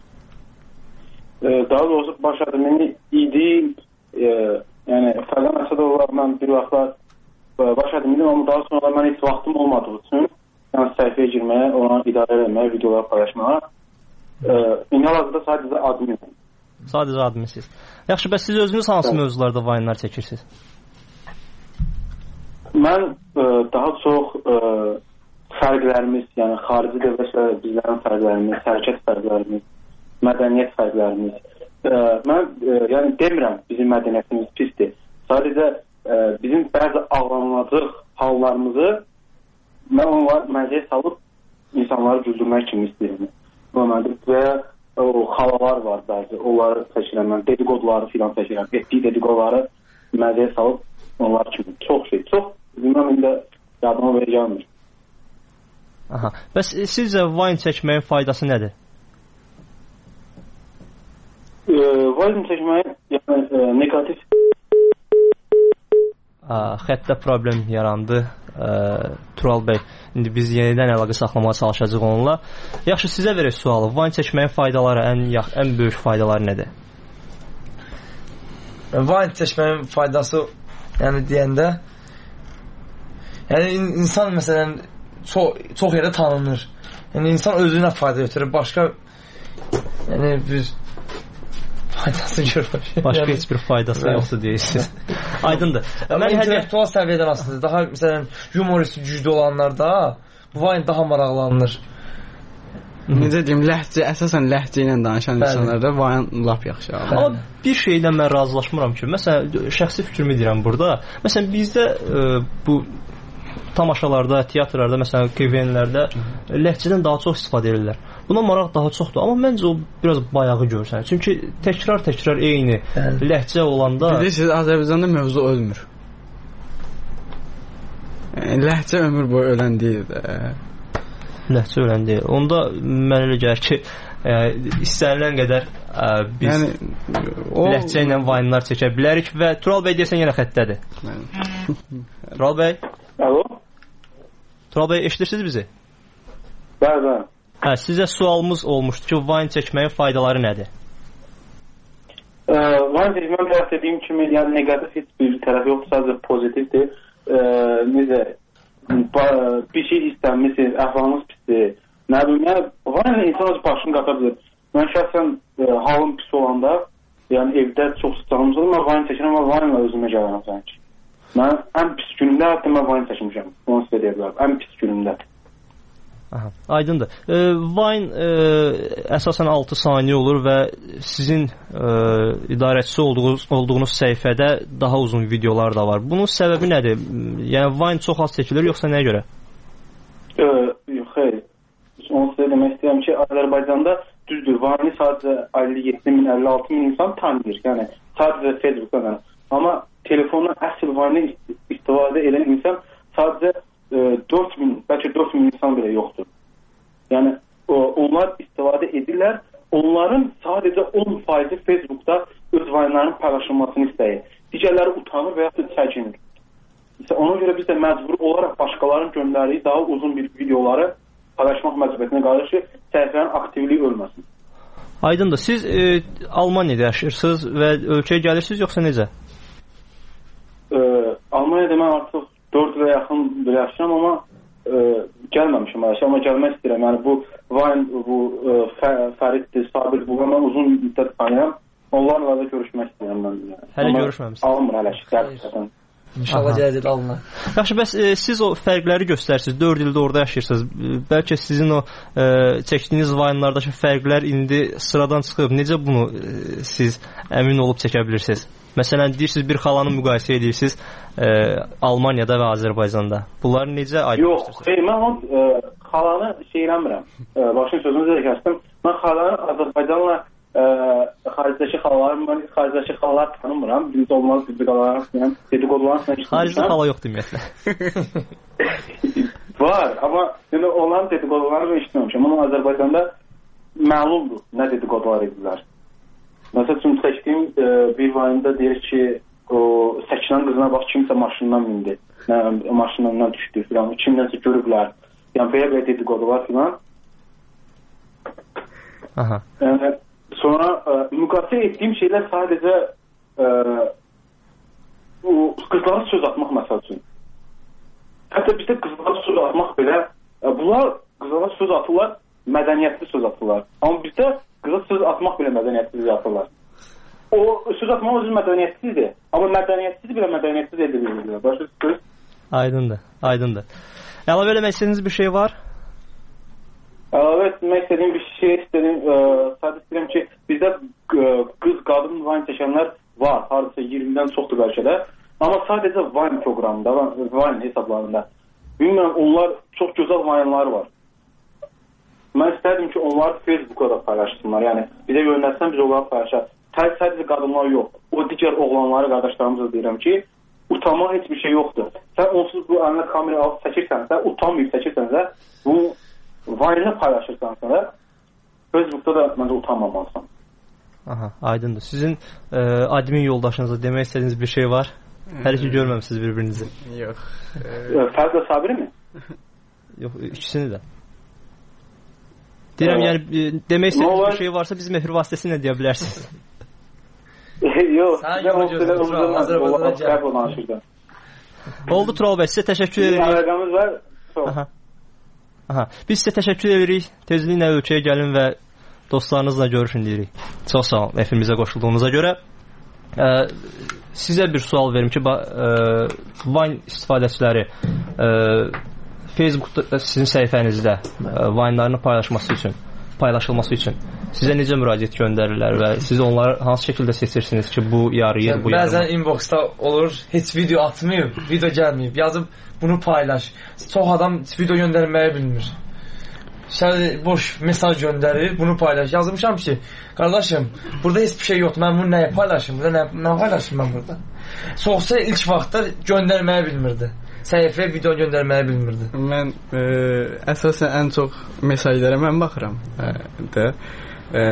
E, daha doğrusu baş admini idi. E, yəni Fərqan Əsədoğlu'la bir vaxtlar baş adminim, amma daha sonra mən heç vaxtım olmadığı üçün yəni səhifəyə girməyə, ona idarə etməyə, videoları paylaşmağa e, hal-hazırda sadəcə adminim. Sadəcə adminsiniz. Yaxşı, bəs siz özünüz hansı evet. mövzularda Vine'lar çəkirsiniz? Mən e, daha çox e, fərqlərimiz, yəni xarici dövlətlərlə bizlərin fərqlərimiz, hərəkət fərqlərimiz, mədəniyyət fərqlərimiz. E, mən e, yəni demirəm bizim mədəniyyətimiz pisdir. Sadəcə e, bizim bəzi ağlanılacaq hallarımızı mən onları məziyə salıb insanları güldürmək kimi istəyirəm. Və o xalalar var bəzi, onları çəkirəm, mən dedikoduları filan çəkirəm, etdiyi dedikoduları məziyə salıb onlar kimi çox şey, çox bilməm indi yadıma belə gəlmir. Aha. Bəs sizcə Vine çəkməyin faydası nədir? E, Vine çəkməyin yəni e, negativ A, xəttdə problem yarandı. E, Tural bəy, indi biz yenidən əlaqə saxlamağa çalışacağıq onunla. Yaxşı, sizə verək sualı. Vine çəkməyin faydaları, ən yax, ən böyük faydaları nədir? Vine çəkməyin faydası yəni deyəndə yəni insan məsələn çox, çox yerdə tanınır. Yəni insan özünə fayda götürür. Başqa yəni bir faydası görmür. Başqa yəni, heç bir faydası yoxdur deyirsiniz. Aydındır. Mən intellektual səviyyədən aslında daha məsələn humorist güclü olanlarda bu Vine daha maraqlanır. Necə deyim, ləhcə, əsasən ləhcə ilə danışan Bəli. insanlarda Vine lap yaxşı. Amma bir şeylə mən razılaşmıram ki, məsələn, şəxsi fikrimi deyirəm burada. Məsələn, bizdə e, bu tamaşalarda, teatrlarda, məsələn, K V N-lərdə ləhcədən daha çox istifadə edirlər. Buna maraq daha çoxdur, amma məncə o biraz bayağı görsənir. Çünki təkrar-təkrar eyni Bəli. ləhcə olanda... Bilirsiniz, Azərbaycanda mövzu ölmür. Yəni, ləhcə ömür boyu ölən deyil də. Ləhcə ölən deyil. Onda mən elə gəlir ki, e, istənilən qədər e, biz yəni, o... ləhcə ilə Vine'lar çəkə bilərik və Tural bəy deyəsən yenə xəttədir. Tural bəy? Alo? Tural bəy, eşidirsiniz bizi? Bəli, bəli. Hə, sizə sualımız olmuşdu ki, Vine çəkməyin faydaları nədir? E, Vine çəkməyin biraz dediyim kimi, yəni negativ heç bir tərəf yoxdur, sadəcə pozitivdir. E, necə bir şey istənmisiniz, əhvalınız pisdir. Nə bilim, yəni, var yəni insan öz başını qata bilir. Mən şəxsən e, halım pis olanda, yəni evdə çox sıcağımız olur, mən vayın çəkirəm, amma vayınla özümə gəlirəm sanki. Mən ən pis günümdə hətta mən vayın çəkmişəm, onu sizə deyə bilərəm, ən pis günümdə. Aha, aydındır. E, Vine e, əsasən altı saniyə olur və sizin e, idarəçisi olduğunuz, olduğunuz səhifədə daha uzun videolar da var. Bunun səbəbi nədir? Yəni Vine çox az çəkilir, yoxsa nəyə görə? E, yox, xeyr. Onu sizə demək istəyirəm ki, Azərbaycanda düzdür, Vine'i sadəcə əlli yeddi min, əlli altı min insan tanıyır. Yəni, sadəcə Facebook'dan. Amma telefondan əsl Vine'i istifadə edən insan sadəcə dörd min, bəlkə dörd min insan belə yoxdur. Yəni, o, onlar istifadə edirlər. Onların sadəcə on faizi Facebook'da öz Vine'larının paylaşılmasını istəyir. Digərləri utanır və ya da çəkinir. İşte ona görə biz də məcbur olaraq başqalarının göndərdiyi daha uzun bir videoları paylaşmaq məcburiyyətinə qalır ki, səhifənin aktivliyi ölməsin. Aydındır. Siz e, Almaniyada yaşayırsınız və ölkəyə gəlirsiniz, yoxsa necə? E, Almaniyada mən artıq dörd ilə yaxın bir yaşayam, amma e, gəlməmişim yaşayam, amma gəlmək istəyirəm. Yəni bu Vine, bu e, Fəriddir, Sabir, bu mən uzun müddət tanıyam. Onlarla da görüşmək istəyirəm mən. Yəni. Hələ görüşməmişsiniz? Almır hələ ki, gəlmişsən. İnşallah gələcək alına. Yaxşı, bəs e, siz o fərqləri göstərsiniz. dörd ildə orada yaşayırsınız. Bəlkə sizin o e, çəkdiyiniz Vine'lardakı fərqlər indi sıradan çıxıb. Necə bunu e, siz əmin olub çəkə bilirsiniz? Məsələn, deyirsiniz bir xalanı müqayisə edirsiniz e, Almaniyada və Azərbaycanda. Bunları necə aydınlaşdırırsınız? Yox, xeyr, mən o e, xalanı şey eləmirəm. E, başın sözünüzü də kəsdim. Mən xalanı Azərbaycanla e, xaricdəki xalaları, mən xaricdəki xalaları tanımıram. Bizdə olmaz, bizdə qalalarını, dedikodularını işləmişəm. Xaricdə xala yoxdur ümumiyyətlə. Var, amma yəni, onların dedikodularını işləmişəm. Amma Azərbaycanda məlumdur nə dedikodular edirlər. Məsəl üçün çəkdiyim e, bir vayında deyir ki, o Səkinən qızına bax, kimsə maşından mindi, nə, maşından düşdü filan, kimdənsə görüblər. Yəni belə-belə dedikodular filan. Aha. Yəni, sonra e, müqayisə etdiyim şeylər sadəcə e, o qızlara söz atmaq məsəl üçün. Hətta bizdə qızlara söz atmaq belə, e, bunlar qızlara söz atırlar, mədəniyyətli söz atırlar. Amma bizdə qıza söz atmaq belə mədəniyyətsiz yapırlar. O söz atmaq özü mədəniyyətsizdir. Amma mədəniyyətsiz belə mədəniyyətsiz edilir. Başa düşürsünüz? Aydındır, aydındır. Əlavə eləmək istədiyiniz bir şey var? Əlavə etmək istədiyim bir şey istədim. E, sadəcə istəyirəm ki, bizdə e, qız, qadın Vine çəkənlər var. Hardasa iyirmidən çoxdur bəlkə də. Amma sadəcə Vine proqramında, Vine hesablarında. Bilmirəm, onlar çox gözəl Vine'lar var. Mən istərdim ki, onları Facebook'a da paylaşsınlar. Yəni, bizə yönəlsən, biz onları paylaşaq. Sadəcə qadınlar yox. O digər oğlanları, qardaşlarımıza deyirəm ki, utanmaq heç bir şey yoxdur. Sən onsuz bu əlinə kamera alıb çəkirsənsə, utanmayıb çəkirsənsə, bu Vine'ı paylaşırsansə da, Facebook'da da məncə utanmamalısan. Aha, aydındır. Sizin e, admin yoldaşınıza demək istədiyiniz bir şey var? Hələ ki görməmişsiniz bir-birinizi. Yox. E, Fərd və Sabiri mi? Yox, ikisini də. Deyirəm, yəni e, demək istədiyiniz bir şey varsa bizim efir vasitəsilə deyə bilərsiniz. Yox, mən o sizə Azərbaycana cəhb olanışırdım. Oldu Tural bəy, sizə təşəkkür edirik. Əlaqəmiz var. Aha. Aha. Biz sizə təşəkkür edirik. Tezliklə ölkəyə gəlin və dostlarınızla görüşün deyirik. Çox sağ olun efirimizə qoşulduğunuza görə. Ə, sizə bir sual verim ki, ə, Vine istifadəçiləri ə, Facebookda sizin səhifənizdə Vine'larını paylaşması üçün, paylaşılması üçün sizə necə müraciət göndərirlər və siz onları hansı şəkildə seçirsiniz ki, bu yarıyır, bu yarımır? Bəzən inboxda olur, heç video atmayıb, video gəlməyib, yazıb bunu paylaş. Çox adam video göndərməyi bilmir. Sən boş mesaj göndərir, bunu paylaş. Yazmışam ki, qardaşım, burada heç bir şey yoxdur, mən bunu nəyə paylaşım, burada nə, nə paylaşım mən burada? Soğusa ilk vaxtlar göndərməyi bilmirdi. Səhifəyə video göndərməyi bilmirdi. Mən e, əsasən ən çox mesajlara mən baxıram. E, də. E,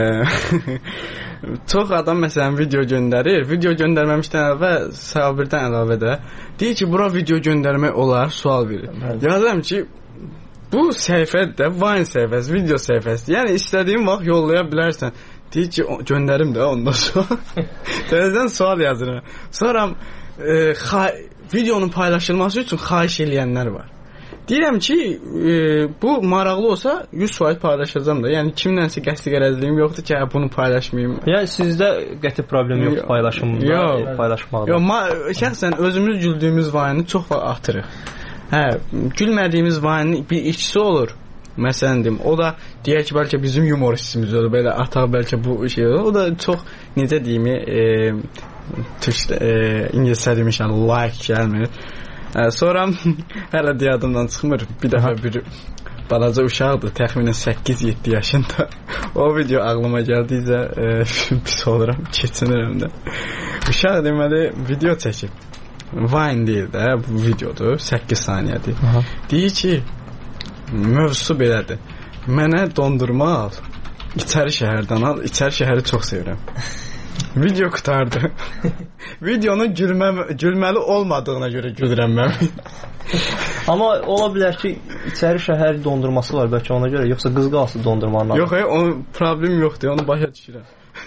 çox adam məsələn video göndərir. Video göndərməmişdən əvvəl Sabirdən əlavə də deyir ki, bura video göndərmək olar, sual verir. Yazıram ki, bu səhifədə Vine səhifəsi, video səhifəsi. Yəni istədiyin vaxt yollaya bilərsən. Deyir ki, göndərim də ondan sonra. Təzədən sual yazıram. Sonra e, xa videonun paylaşılması üçün xahiş eləyənlər var. Deyirəm ki, e, bu maraqlı olsa yüz faiz paylaşacağam da. Yəni kimlənsə qəsdi qərəzliyim yoxdur ki, bunu paylaşmayım. Yəni sizdə qəti problem yoxdur paylaşımda, yox, paylaşmaqda. Yox, şəxsən özümüz güldüyümüz vayını çox vaxt atırıq. Hə, gülmədiyimiz vayının bir ikisi olur. Məsələn deyim, o da deyək ki, bəlkə bizim humoristimiz olur, belə ataq bəlkə bu şey olur. O da çox necə deyim, e, türk e, ingiliscə demişəm, like gəlmir. Ə, sonra hələ deyadımdan çıxmır. Bir dəfə bir balaca uşaqdır, təxminən səkkiz yeddi yaşında. O video ağlıma gəldiycə e, pis oluram, keçinirəm də. Uşaq deməli video çəkib. Vine deyil də, bu videodur, səkkiz saniyədir. Aha. Deyir ki, mövzusu belədir. Mənə dondurma al, İçəri şəhərdən al, İçəri şəhəri çox sevirəm. Video qutardı. Videonun gülmə, gülməli olmadığına görə gülürəm mən. Amma ola bilər ki, İçəri şəhər dondurması var bəlkə ona görə, yoxsa qız qalsı dondurmanın. Yox, hayır, onun problem yoxdur, onu başa düşürəm.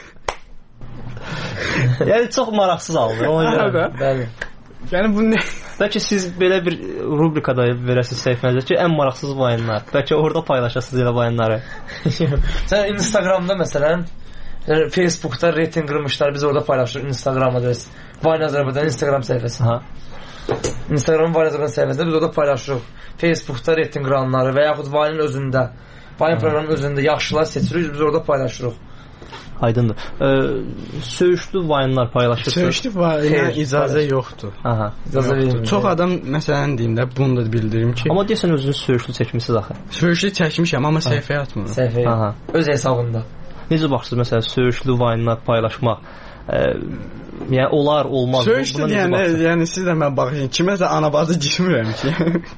Yəni çox maraqsız aldı ona görə. Bəli. Yəni bu nə? Bəlkə siz belə bir rubrikada verəsiniz səhifənizdə ki, ən maraqsız vayınlar. Bəlkə orada paylaşasınız elə vayınları. Sən Instagramda məsələn, yəni Facebookda reyting qırmışlar, biz orada paylaşırıq Instagram adresi. Vayne Azərbaycan Instagram səhifəsi. Ha. Instagram Vayne Azərbaycan səhifəsində biz orada paylaşırıq. Facebookda reyting qıranları və yaxud Vayne'ın özündə, Vayne proqramının özündə yaxşılar seçirik, biz orada paylaşırıq. Aydındır. Ee, söyüşlü vayınlar paylaşırsınız. Söyüşlü vayına icazə yoxdur. Aha. İcazə verilmir. Çox adam məsələn deyim də, bunu da bildirim ki. Amma deyəsən özünüz söyüşlü çəkmisiniz axı. Söyüşlü çəkmişəm, amma səhifəyə atmıram. Səhifəyə. Aha. Öz hesabında. Necə baxırsınız məsələn söyüşlü vayınlar paylaşmaq? E, yəni olar, olmaz. Söyüşlü deyəndə, yəni siz də mən baxın, kiməsə anabazı girmirəm ki.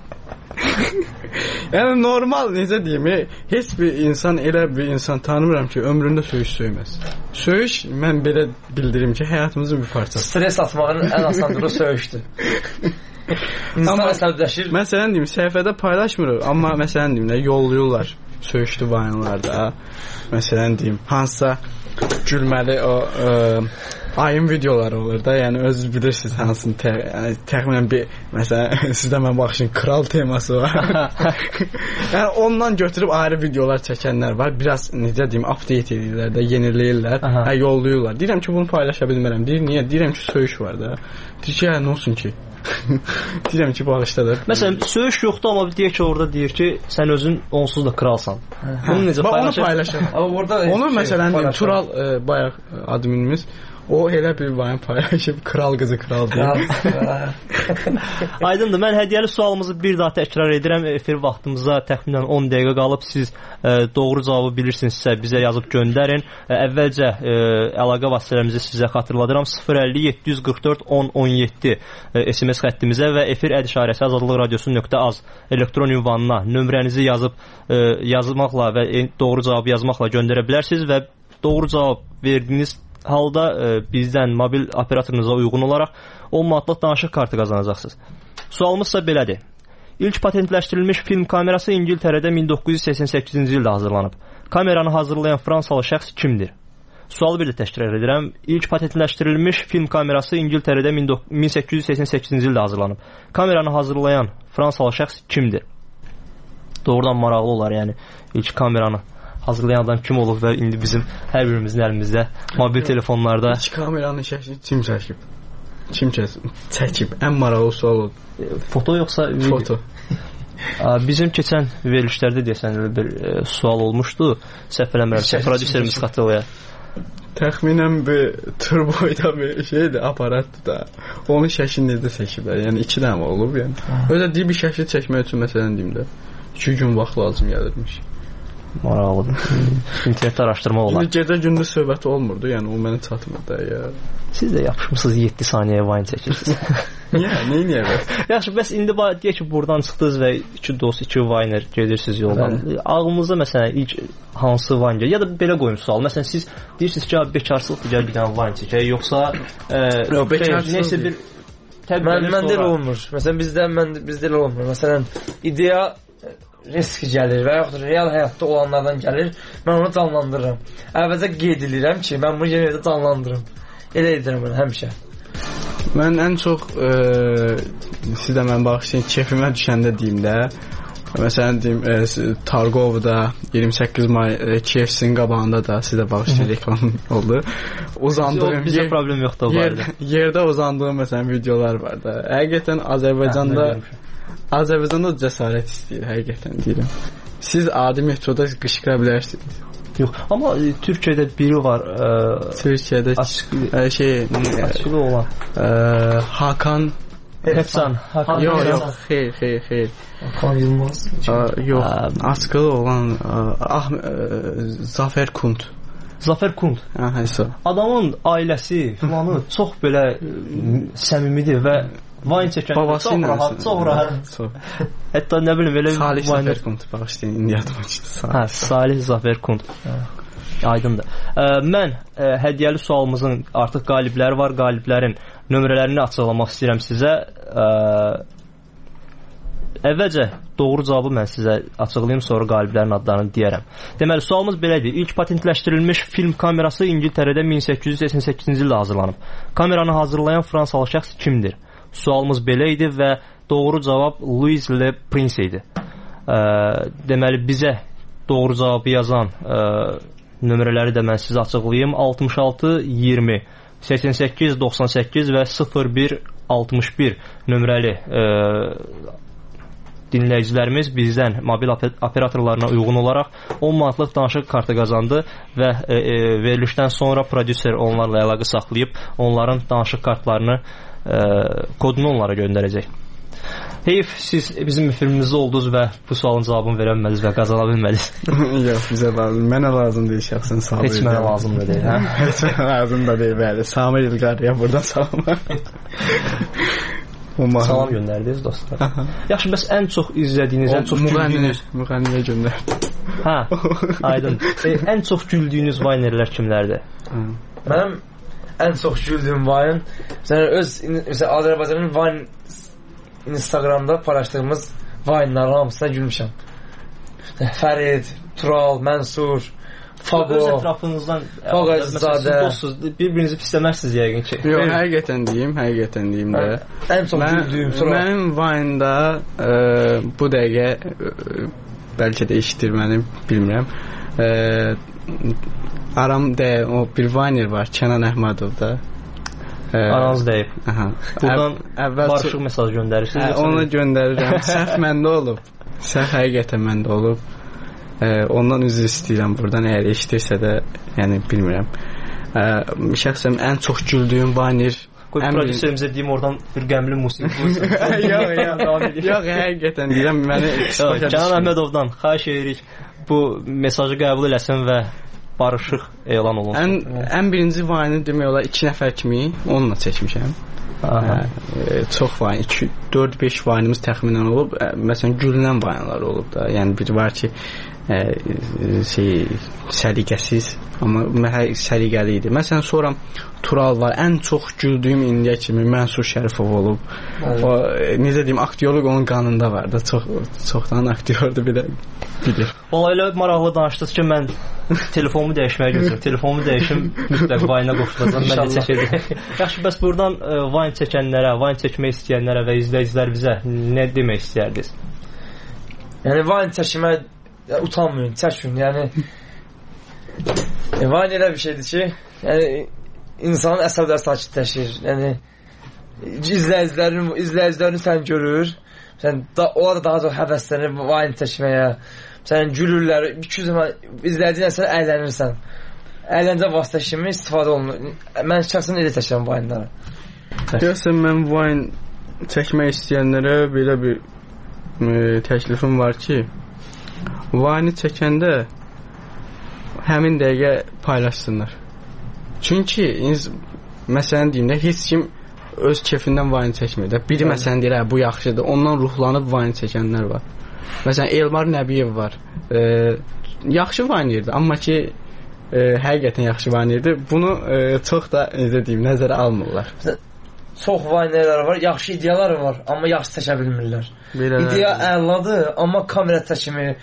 Yəni normal necə deyim, heç bir insan elə bir insan tanımıram ki, ömründə söyüş söyməz. Söyüş mən belə bildirim ki, həyatımızın bir parçası. Stres atmağın ən asanlığı söyüşdür. İnsan əsəbləşir. Məsələn deyim, səhifədə paylaşmırıq, amma məsələn deyim, yollayırlar söyüşlü vayınlarda. Məsələn deyim, hansısa gülməli o ə, ayın videoları olur da, yəni özünüz bilirsiniz hansını, tə, yəni, təxminən bir, məsələn, sizdə mən baxışın kral teması var. Yəni ondan götürüb ayrı videolar çəkənlər var, biraz necə deyim, update edirlər də, yeniləyirlər, hə, yollayırlar. Deyirəm ki, bunu paylaşa bilmərəm. Deyir, niyə? Deyirəm ki, söyüş var da. Deyir ki, hə, nə olsun ki? Deyirəm ki, bağışdadır. Məsələn, söyüş yoxdur, amma deyək ki, orada deyir ki, sən özün onsuz da kralsan. Bunu necə paylaşır? Onu paylaşır. Onu məsələn deyim, Tural e, bayaq adminimiz, o elə bir vayın paylaşıb, kral qızı kral deyib. Aydındır, mən hədiyyəli sualımızı bir daha təkrar edirəm. Efir vaxtımıza təxminən on dəqiqə qalıb. Siz e, doğru cavabı bilirsinizsə bizə yazıb göndərin. E, əvvəlcə e, əlaqə vasitələrimizi sizə xatırladıram. sıfır əlli yeddi yüz qırx dörd on on yeddi e, S M S xəttimizə və efir əd işarəsi azadlıq radiosu nöqtə az elektron ünvanına nömrənizi yazıb e, yazmaqla və e, doğru cavabı yazmaqla göndərə bilərsiniz və doğru cavab verdiyiniz halda e, bizdən mobil operatorunuza uyğun olaraq on manatlıq danışıq kartı qazanacaqsınız. Sualımızsa belədir. İlk patentləşdirilmiş film kamerası İngiltərədə min doqquz yüz səksən səkkizinci ildə hazırlanıb. Kameranı hazırlayan Fransalı şəxs kimdir? Sualı bir də təkrar edirəm. İlk patentləşdirilmiş film kamerası İngiltərədə min səkkiz yüz səksən səkkizinci ildə hazırlanıb. Kameranı hazırlayan Fransalı şəxs kimdir? Doğrudan maraqlı olar, yəni ilk kameranı hazırlayan adam kim olub və indi bizim hər birimizin əlimizdə mobil telefonlarda. İlk kameranın şəklini kim çəkib? Kim çəkib? Ən maraqlı sual oldu. Foto yoxsa video? Foto. Bizim keçən verilişlərdə deyəsən bir e, sual olmuşdu. Səhv eləmirəmsə, prodüserimiz xatırlayır. Təxminən bir turboyda bir şeydir, aparatdır da. Onun şəklini necə çəkiblər? Yəni iki dənə olub, yəni. Öyle deyib bir şəkli çəkmək üçün məsələn deyim də. iki gün vaxt lazım gəlirmiş. Maraqlıdır. İnternetdə araşdırma olar. İndi gecə gündüz söhbəti olmurdu, yəni o mənə çatmırdı ya. Siz də yapışmısınız yeddi saniyəyə vayın çəkirsiniz. Niyə? Nə niyə bəs? Yaxşı, bəs indi deyək ki, buradan çıxdınız və iki dost, iki vayner gedirsiniz yoldan. Bəli. Ağlınızda məsələn ilk hansı vayın gəlir? Ya da belə qoyum sual. Məsələn siz deyirsiniz ki, bekarsılıqdır, gəl bir dənə vayın çəkək, yoxsa e, yox, bekarsılıq nəsə bir mən məndə elə olmur. Məsələn bizdə mən bizdə elə olmur. Məsələn ideya risk gəlir və yaxud real həyatda olanlardan gəlir, mən onu canlandırıram. Əvvəlcə qeyd edirəm ki, mən bunu yenə də canlandırım. Elə edirəm mən həmişə. Mən ən çox e, siz də mən bağışlayın, keyfimə düşəndə deyim də. Məsələn deyim, e, Targovda iyirmi səkkiz may e, K F C-nin qabağında da sizə bağışlayın reklam oldu. Uzandığım bizə yer, problem yoxdur yer, yerdə uzandığım məsələn videolar var da. Həqiqətən Azərbaycanda Azərbaycanda cəsarət istəyir, həqiqətən deyirəm. Siz adi metroda qışqıra bilərsiniz. Yox, amma e, Türkiyədə biri var. E, Türkiyədə e, şey açılı olan. E, Hakan Hepsan. Hakan yox, yox, xeyr, xeyr, xeyr. Hakan Yılmaz. Yox, askılı olan ah Zafer Kunt. Zafer Kunt. Ha, həsə. Adamın ailəsi filanı çox belə səmimidir və Vine çəkəndə çox rahat, çox rahat. Hətta nə bilim elə Salih Zafer Kunt bağışlayın, indi yadıma çıxdı. Hə, Salih Zafer Kunt. Aydındır. Mən hədiyyəli sualımızın artıq qalibləri var. Qaliblərin nömrələrini açıqlamaq istəyirəm sizə. Əvvəlcə doğru cavabı mən sizə açıqlayım, sonra qaliblərin adlarını deyərəm. Deməli, sualımız belədir. İlk patentləşdirilmiş film kamerası İngiltərədə min səkkiz yüz səksən səkkizinci ildə hazırlanıb. Kameranı hazırlayan Fransalı şəxs kimdir? Sualımız belə idi və doğru cavab Louis Le Prince idi. E, deməli, bizə doğru cavabı yazan e, nömrələri də mən sizə açıqlayayım. altmış altı iyirmi səksən səkkiz doxsan səkkiz və sıfır bir altmış bir nömrəli e, dinləyicilərimiz bizdən mobil operatorlarına uyğun olaraq on manatlıq danışıq kartı qazandı və e, e, verilişdən sonra prodüser onlarla əlaqə saxlayıb onların danışıq kartlarını e, kodunu onlara göndərəcək. Heyf, siz bizim filmimizdə oldunuz və bu sualın cavabını verə bilmədiniz və qazana bilmədiniz. Yox, bizə lazım. Mənə lazım deyil şəxsən. Heç mənə lazım da deyil, hə? Heç mənə lazım da deyil, bəli. Sami İlqarıya buradan salam. Salam göndərdiniz dostlar. Yaxşı, bəs ən çox izlədiyiniz, ən çox güldüyünüz müğənniyə göndərdim. Hə, aydın. E, ən çox güldüyünüz vaynerlər kimlərdir? Mənim ən çox güldüyüm vayn, məsələn, öz məsələn, Azərbaycanın vayn Instagramda paylaşdığımız vaynların hamısına gülmüşəm. Fərid, Tural, Mənsur, Fago, öz ətrafınızdan Faqazadə, dostsuz, bir-birinizi pisləmərsiniz yəqin ki. Yox, həqiqətən deyim, həqiqətən deyim də. Ən çox güldüyüm sonra. Mənim Vine-da e, bu dəqiqə e, bəlkə də eşitdirməni bilmirəm. E, aramda o bir Viner var, Kənan Əhmədov da. E, Aranız deyib. Aha. Buradan əvvəl barışıq mesaj göndərirsiniz. Hə, onu göndərirəm. Səhv məndə olub. Səhv həqiqətən məndə olub. Ə, ondan üzr istəyirəm buradan, əgər eşidirsə də, yəni bilmirəm. Ə, şəxsən ən çox güldüyüm Vayner. Qoy prodüserimizə deyim, oradan bir qəmli musiqi qoysun. Yox, yox. Yox, həqiqətən deyirəm, məni Kənan Əhmədovdan xahiş edirik bu mesajı qəbul eləsin və barışıq elan olunsun. Ən, ən birinci Vayner demək olar iki nəfər kimi onunla çəkmişəm. Hə, e, çox Vayner, iki dörd beş Vaynerimiz təxminən olub. E, məsələn, gülünən Vaynerlar olub da. Yəni bir var ki, e, şey səliqəsiz, amma səliqəli idi. Məsələn, sonra Tural var. Ən çox güldüyüm indiyə kimi Mənsur Şərifov olub. O, e, necə deyim, aktyorluq onun qanında var da. Çox çoxdan aktyordur bir də bilir. Vallahi elə maraqlı danışdınız ki, mən telefonumu dəyişməyə gözləyirəm. Telefonumu dəyişim, mütləq Vine-a qoşulacam. Mən də çəkəcəm. Yaxşı, bəs buradan e, Vine çəkənlərə, Vine çəkmək istəyənlərə və izləyicilər bizə nə demək istəyərdiniz? Yəni Vine çəkmək ya, utanmayın, çəkin. Yəni e, Vine elə bir şeydir ki, yəni insanın əsəbləri sakitləşir. Yəni izləyicilərin izləyicilərini sən görür. Sən da onlar daha çox həvəslənir Vine çəkməyə. Sən gülürlər, iki zaman izləyicilər sən əylənirsən. Əyləncə vasitə kimi istifadə olunur. Mən şəxsən elə çəkirəm Vine-ları. Deyəsən, mən Vine çəkmək istəyənlərə belə bir e, təklifim var ki, Vine-i çəkəndə həmin dəqiqə paylaşsınlar. Çünki məsələn deyim də, heç kim öz kefindən Vine çəkmir də. Biri məsələn deyir, hə, bu yaxşıdır. Ondan ruhlanıb Vine çəkənlər var. Məsələn, Elmar Nəbiyev var. E, yaxşı Vaynerdir, amma ki e, həqiqətən yaxşı Vaynerdir. Bunu e, çox da necə deyim, nəzərə almırlar. Çox Vaynerlər var, yaxşı ideyalar var, amma yaxşı çəkə bilmirlər. İdeya əladır, amma kamera çəkimi,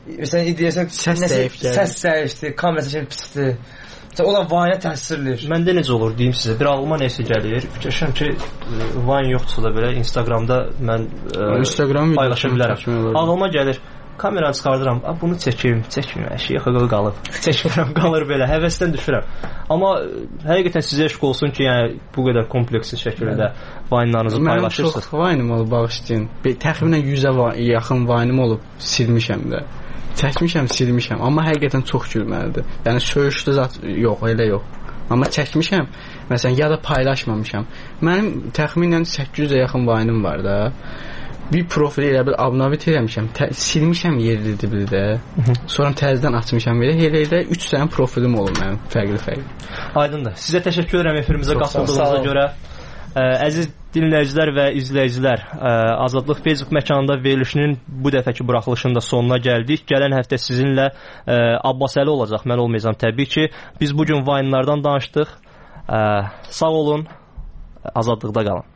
Məsələn, deyirsən, səs zəif gəlir. Səs zəifdir, kamera çəkim pisdir. O da Vine-ə təsir eləyir. Məndə necə olur deyim sizə. Bir ağlıma nəsə gəlir. Fikirləşirəm ki, Vine yoxdursa da belə Instagramda mən Instagram paylaşa bilərəm. Ağlıma gəlir. Kameranı çıxardıram. Bunu çəkim, çəkmirəm. Əşiyə xəqəl qalıb. Çəkmirəm, qalır belə. Həvəsdən düşürəm. Amma həqiqətən sizə eşq olsun ki, yəni bu qədər kompleksli şəkildə Vine-larınızı paylaşırsınız. Mənim çox Vine-im olub, bağışlayın. Təxminən yüzə yaxın Vine-im olub, silmişəm də. Çəkmişəm, silmişəm, amma həqiqətən çox gülməlidir. Yəni söyüşlü zat yox, elə yox. Amma çəkmişəm, məsələn, ya da paylaşmamışam. Mənim təxminən səkkiz yüzə yaxın Vine-im var da. Bir profili elə bir abunavit eləmişəm, silmişəm yerlidir bir də. Sonra təzədən açmışam belə. Elə-elə üç dənə profilim olub mənim, fərqli-fərqli. Aydındır. Sizə təşəkkür edirəm efirimizə qatıldığınıza görə. Əziz dinləyicilər və izləyicilər, Azadlıq Facebook məkanında verilişinin bu dəfəki buraxılışının da sonuna gəldik. Gələn həftə sizinlə Abbasəli olacaq, mən olmayacağam təbii ki. Biz bugün Vine-lardan danışdıq. Sağ olun, azadlıqda qalın.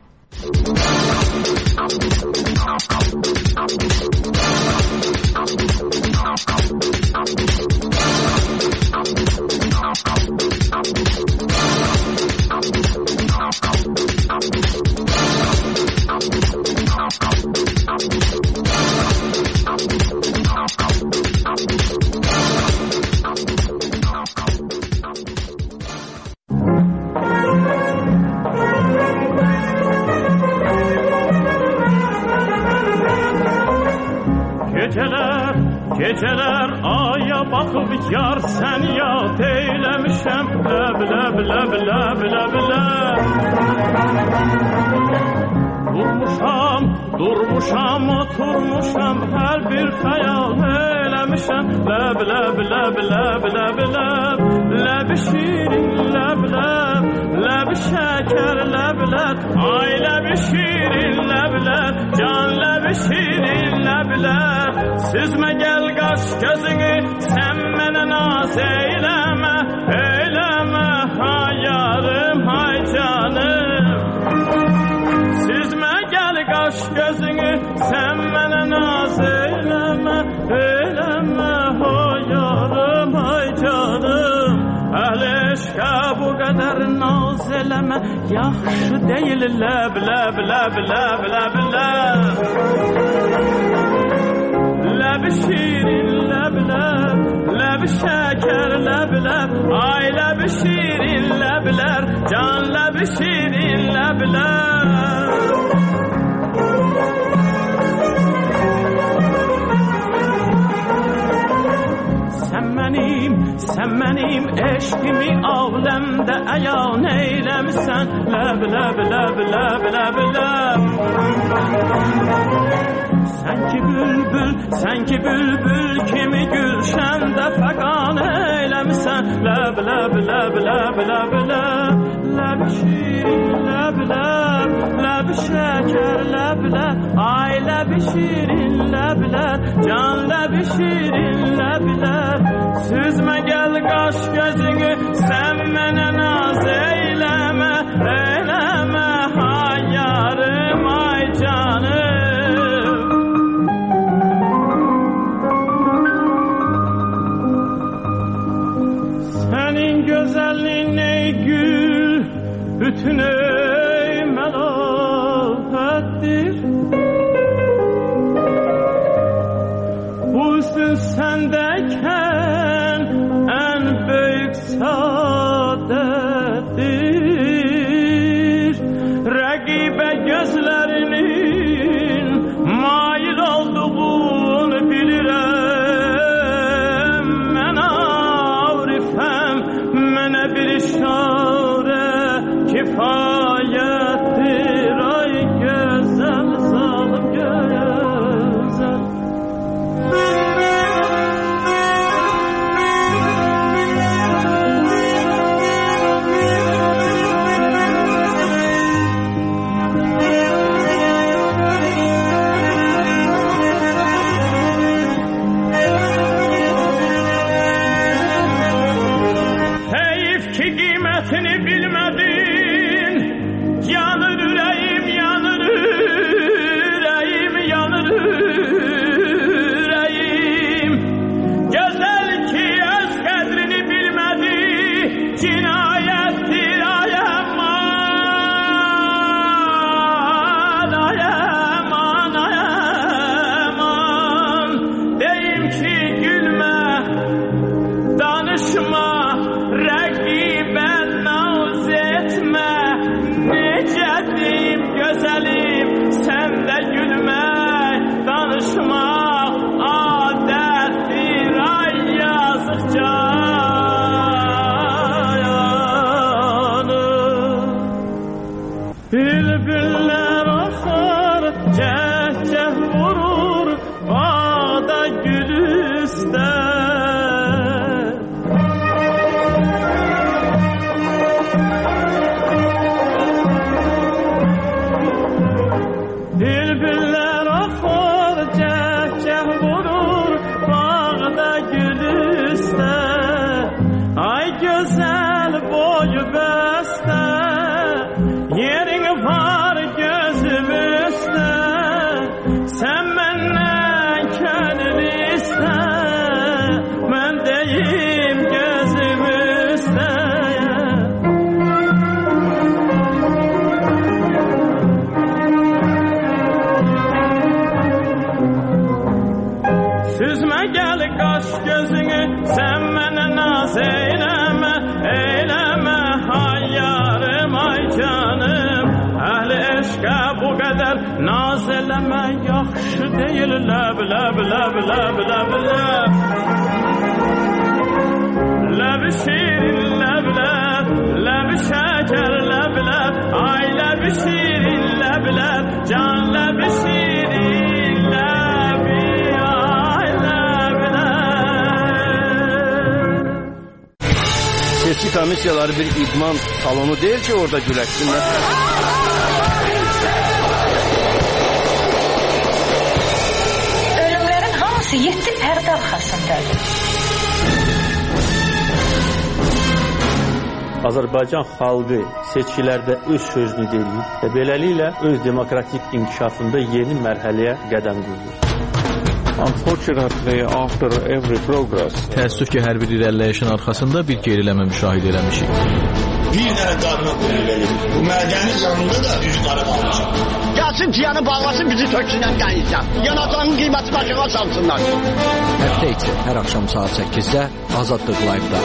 Geceler, geceler aya bakıp yar sen yad eylemişem. Leb leb leb leb leb leb. Durmuşam, durmuşam, oturmuşam, her bir hayal eylemişem. Leb leb leb leb leb leb. Leb şirin leb leb. Leb şeker leb leb. Ay leb şirin leb leb. Can leb şirin leb leb. Süzme gel kaş gözünü, sen bana naz eyleme, eyleme hay yarım hay canım. Süzme gel kaş gözünü, sen bana naz eyleme, eyleme hay yarım hay canım. Əhl-i eşqə bu qədər naz eləmə, yaxşı deyil ləb ləb ləb ləb ləb ləb. Ləb şirin ləb ləb, ləb şəkər ləb ləb. Ay ləb şirin ləblər, can ləb şirin ləblər. Sən mənim, sən mənim eşqimi ağləmdə əyan eyləmisən. Ləb ləb ləb ləb ləb ləb. Sən ki bülbül, sən ki bülbül kimi gülşəndə fəqan eyləmisən. Ləb ləb ləb ləb ləb ləb. Ləb şirin ləb ləb, ləb şəkər ləb ləb. Ay ləb şirin ləblər, can ləb şirin ləblər. Süzmə gəl qaş gözünü, sən mənə naz eyləmə, eyləmə hay yarım ay canım. Sənin gözəlliyin ey gül, bütün ey məlahətdir. Bu üstün səndəykən ən böyük saadətdir. Rəqibə gözlərinin mail olduğunu bilirəm. Mən arifəm, mənə bir işarə kifayətdir. Ay gözəl zalım gözəl. Heyif ki qiymətini bilmədin, yanır ürəyim, yanır ürəyim, yanır ürəyim. boyu bəstə, yerin var gözümüzdə, sən məndən könül istə, mən deyim gözümüzdə. Süzmə gəl qaş gözünü, sən mənə naz eyləmə, eyləmə, hay yarım, ay canım. Əhli eşqə bu qədər naz eləmə, yaxşı deyil, ləb, ləb, ləb, ləb, ləb, ləb. Ləb-i şirin, ləb, ləb, ləb-i şəkər, ləb, ləb, ay ləb-i şirin, ləb, ləb, can ləb-i şirin, ləb-i, ay ləb, ləb. Seçki komissiyaları bir idman salonu deyil ki, orada güləşsinlər. Ölümlərin hamısı yeddi pərdə arxasındadır. Azərbaycan xalqı seçkilərdə öz sözünü deyir və beləliklə öz demokratik inkişafında yeni mərhələyə qədəm qoyur. Unfortunately, after every progress, təəssüf ki, hər bir irəliləyişin arxasında bir geriləmə müşahidə eləmişik. Bir dənə qadına qulluq edir. Bu mədənin yanında da üç qarı qalmışam. Gəlsin ciyanı bağlasın, bizi töksünlər qəyizdən. Yanacağın qiyməti başına salsınlar. Həftə içi hər axşam saat səkkizdə Azadlıq Live-da.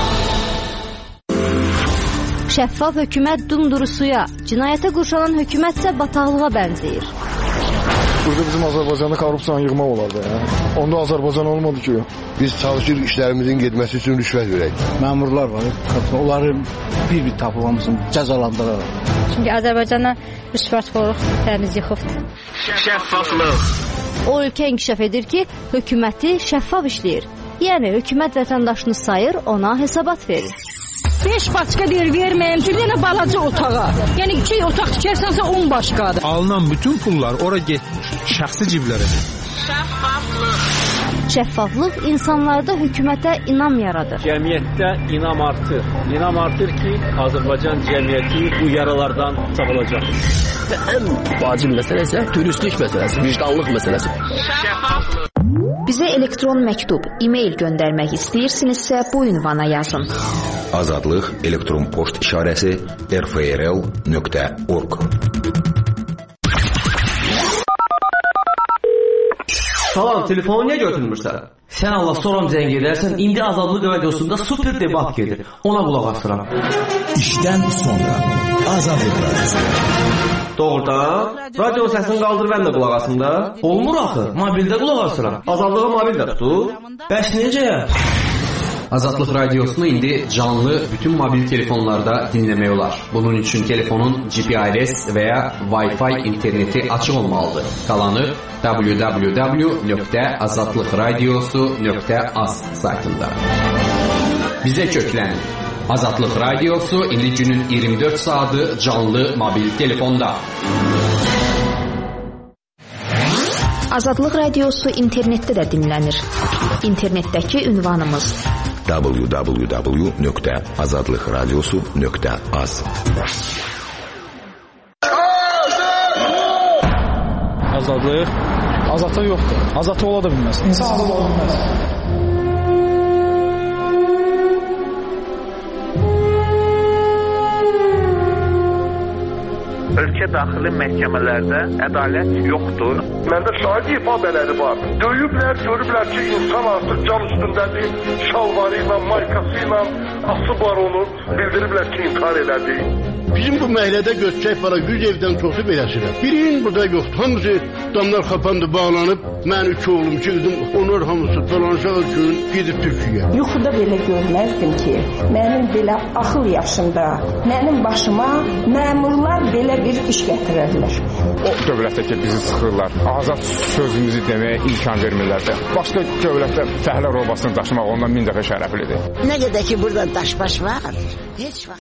Şəffaf hökumət dumduru suya, cinayətə qurşanan hökumət isə bataqlığa bənzəyir. Burada bizim Azərbaycanda korrupsiyanı yığmaq olardı. Ya. Onda Azərbaycan olmadı ki. Biz çalışırıq işlərimizin getməsi üçün rüşvət verək. Məmurlar var, onları bir-bir tapılamasın, cəzalandıraraq. Çünki Azərbaycana rüşvətxorluq təmiz yıxıbdır. Şəffaflıq. O ölkə inkişaf edir ki, hökuməti şəffaf işləyir. Yəni, hökumət vətəndaşını sayır, ona hesabat verir. beş başqa deyir, verməyim, bir dənə balaca otağa. Yəni, iki otaq tikərsənsə on başqadır. Alınan bütün pullar ora getmir, şəxsi ciblərə. Şəffaflıq. Şəffaflıq insanlarda hökumətə inam yaradır. Cəmiyyətdə inam artır. İnam artır ki, Azərbaycan cəmiyyəti bu yaralardan sağılacaq. Ən vacib məsələ isə dürüstlük məsələsi, vicdanlıq məsələsi. Şəffaflıq. Bizə elektron məktub, e-mail göndərmək istəyirsinizsə bu ünvana yazın. Azadlıq elektron poçt işarəsi r f r l nöqtə org. Salam, telefonu niyə götürmürsən? Sən Allah soram zəng edərsən, indi Azadlıq radiosunda super debat gedir. Ona qulaq asıram. İşdən sonra Azadlıq radiosu. Doğrudan, radio səsini qaldır, mən də qulaq asım da. Olmur axı, mobildə qulaq asıram. Azadlığı mobildə tutur. Bəs necə? Azadlıq radiosunu indi canlı bütün mobil telefonlarda dinləmək olar. Bunun üçün telefonun G P R S və ya Wi-Fi interneti açıq olmalıdır. Qalanı w w w nöqtə azadlıq radiosu nöqtə az saytında. Bizə köklənin. Azadlıq radiosu indi günün iyirmi dörd saatı canlı mobil telefonda. Azadlıq radiosu internetdə də dinlənir. İnternetdəki ünvanımız w w w nöqtə azadlıq radiosu nöqtə az. Azadlıq? Azadlıq yoxdur. Azadlıq ola da bilməz. İnsan azad ola bilməz. Ölkə daxili məhkəmələrdə ədalət yoxdur. Məndə şahid ifadələri var. Döyüblər, görüblər ki, insan artıq can üstündədir. Şalvarı ilə, maykası ilə asıb var onu. Bildiriblər ki, intihar elədi. Bizim bu məhəllədə göçək var, yüz evdən çoxu beləsidir. Birinin burada yoxdur. Hamısı damlar xapandı, bağlanıb. Mən iki oğlum, iki qızım, onlar hamısı dolanışaq üçün gedib Türkiyəyə. Yuxuda belə görməzdim ki, mənim belə axıl yaşımda, mənim başıma məmurlar belə bir iş gətirərlər. O dövlətdə ki, bizi sıxırlar, azad sözümüzü deməyə imkan vermirlər də. Başqa dövlətdə fəhlə robasını daşımaq ondan min dəfə şərəflidir. Nə qədər ki, burada daşbaş var, heç vaxt.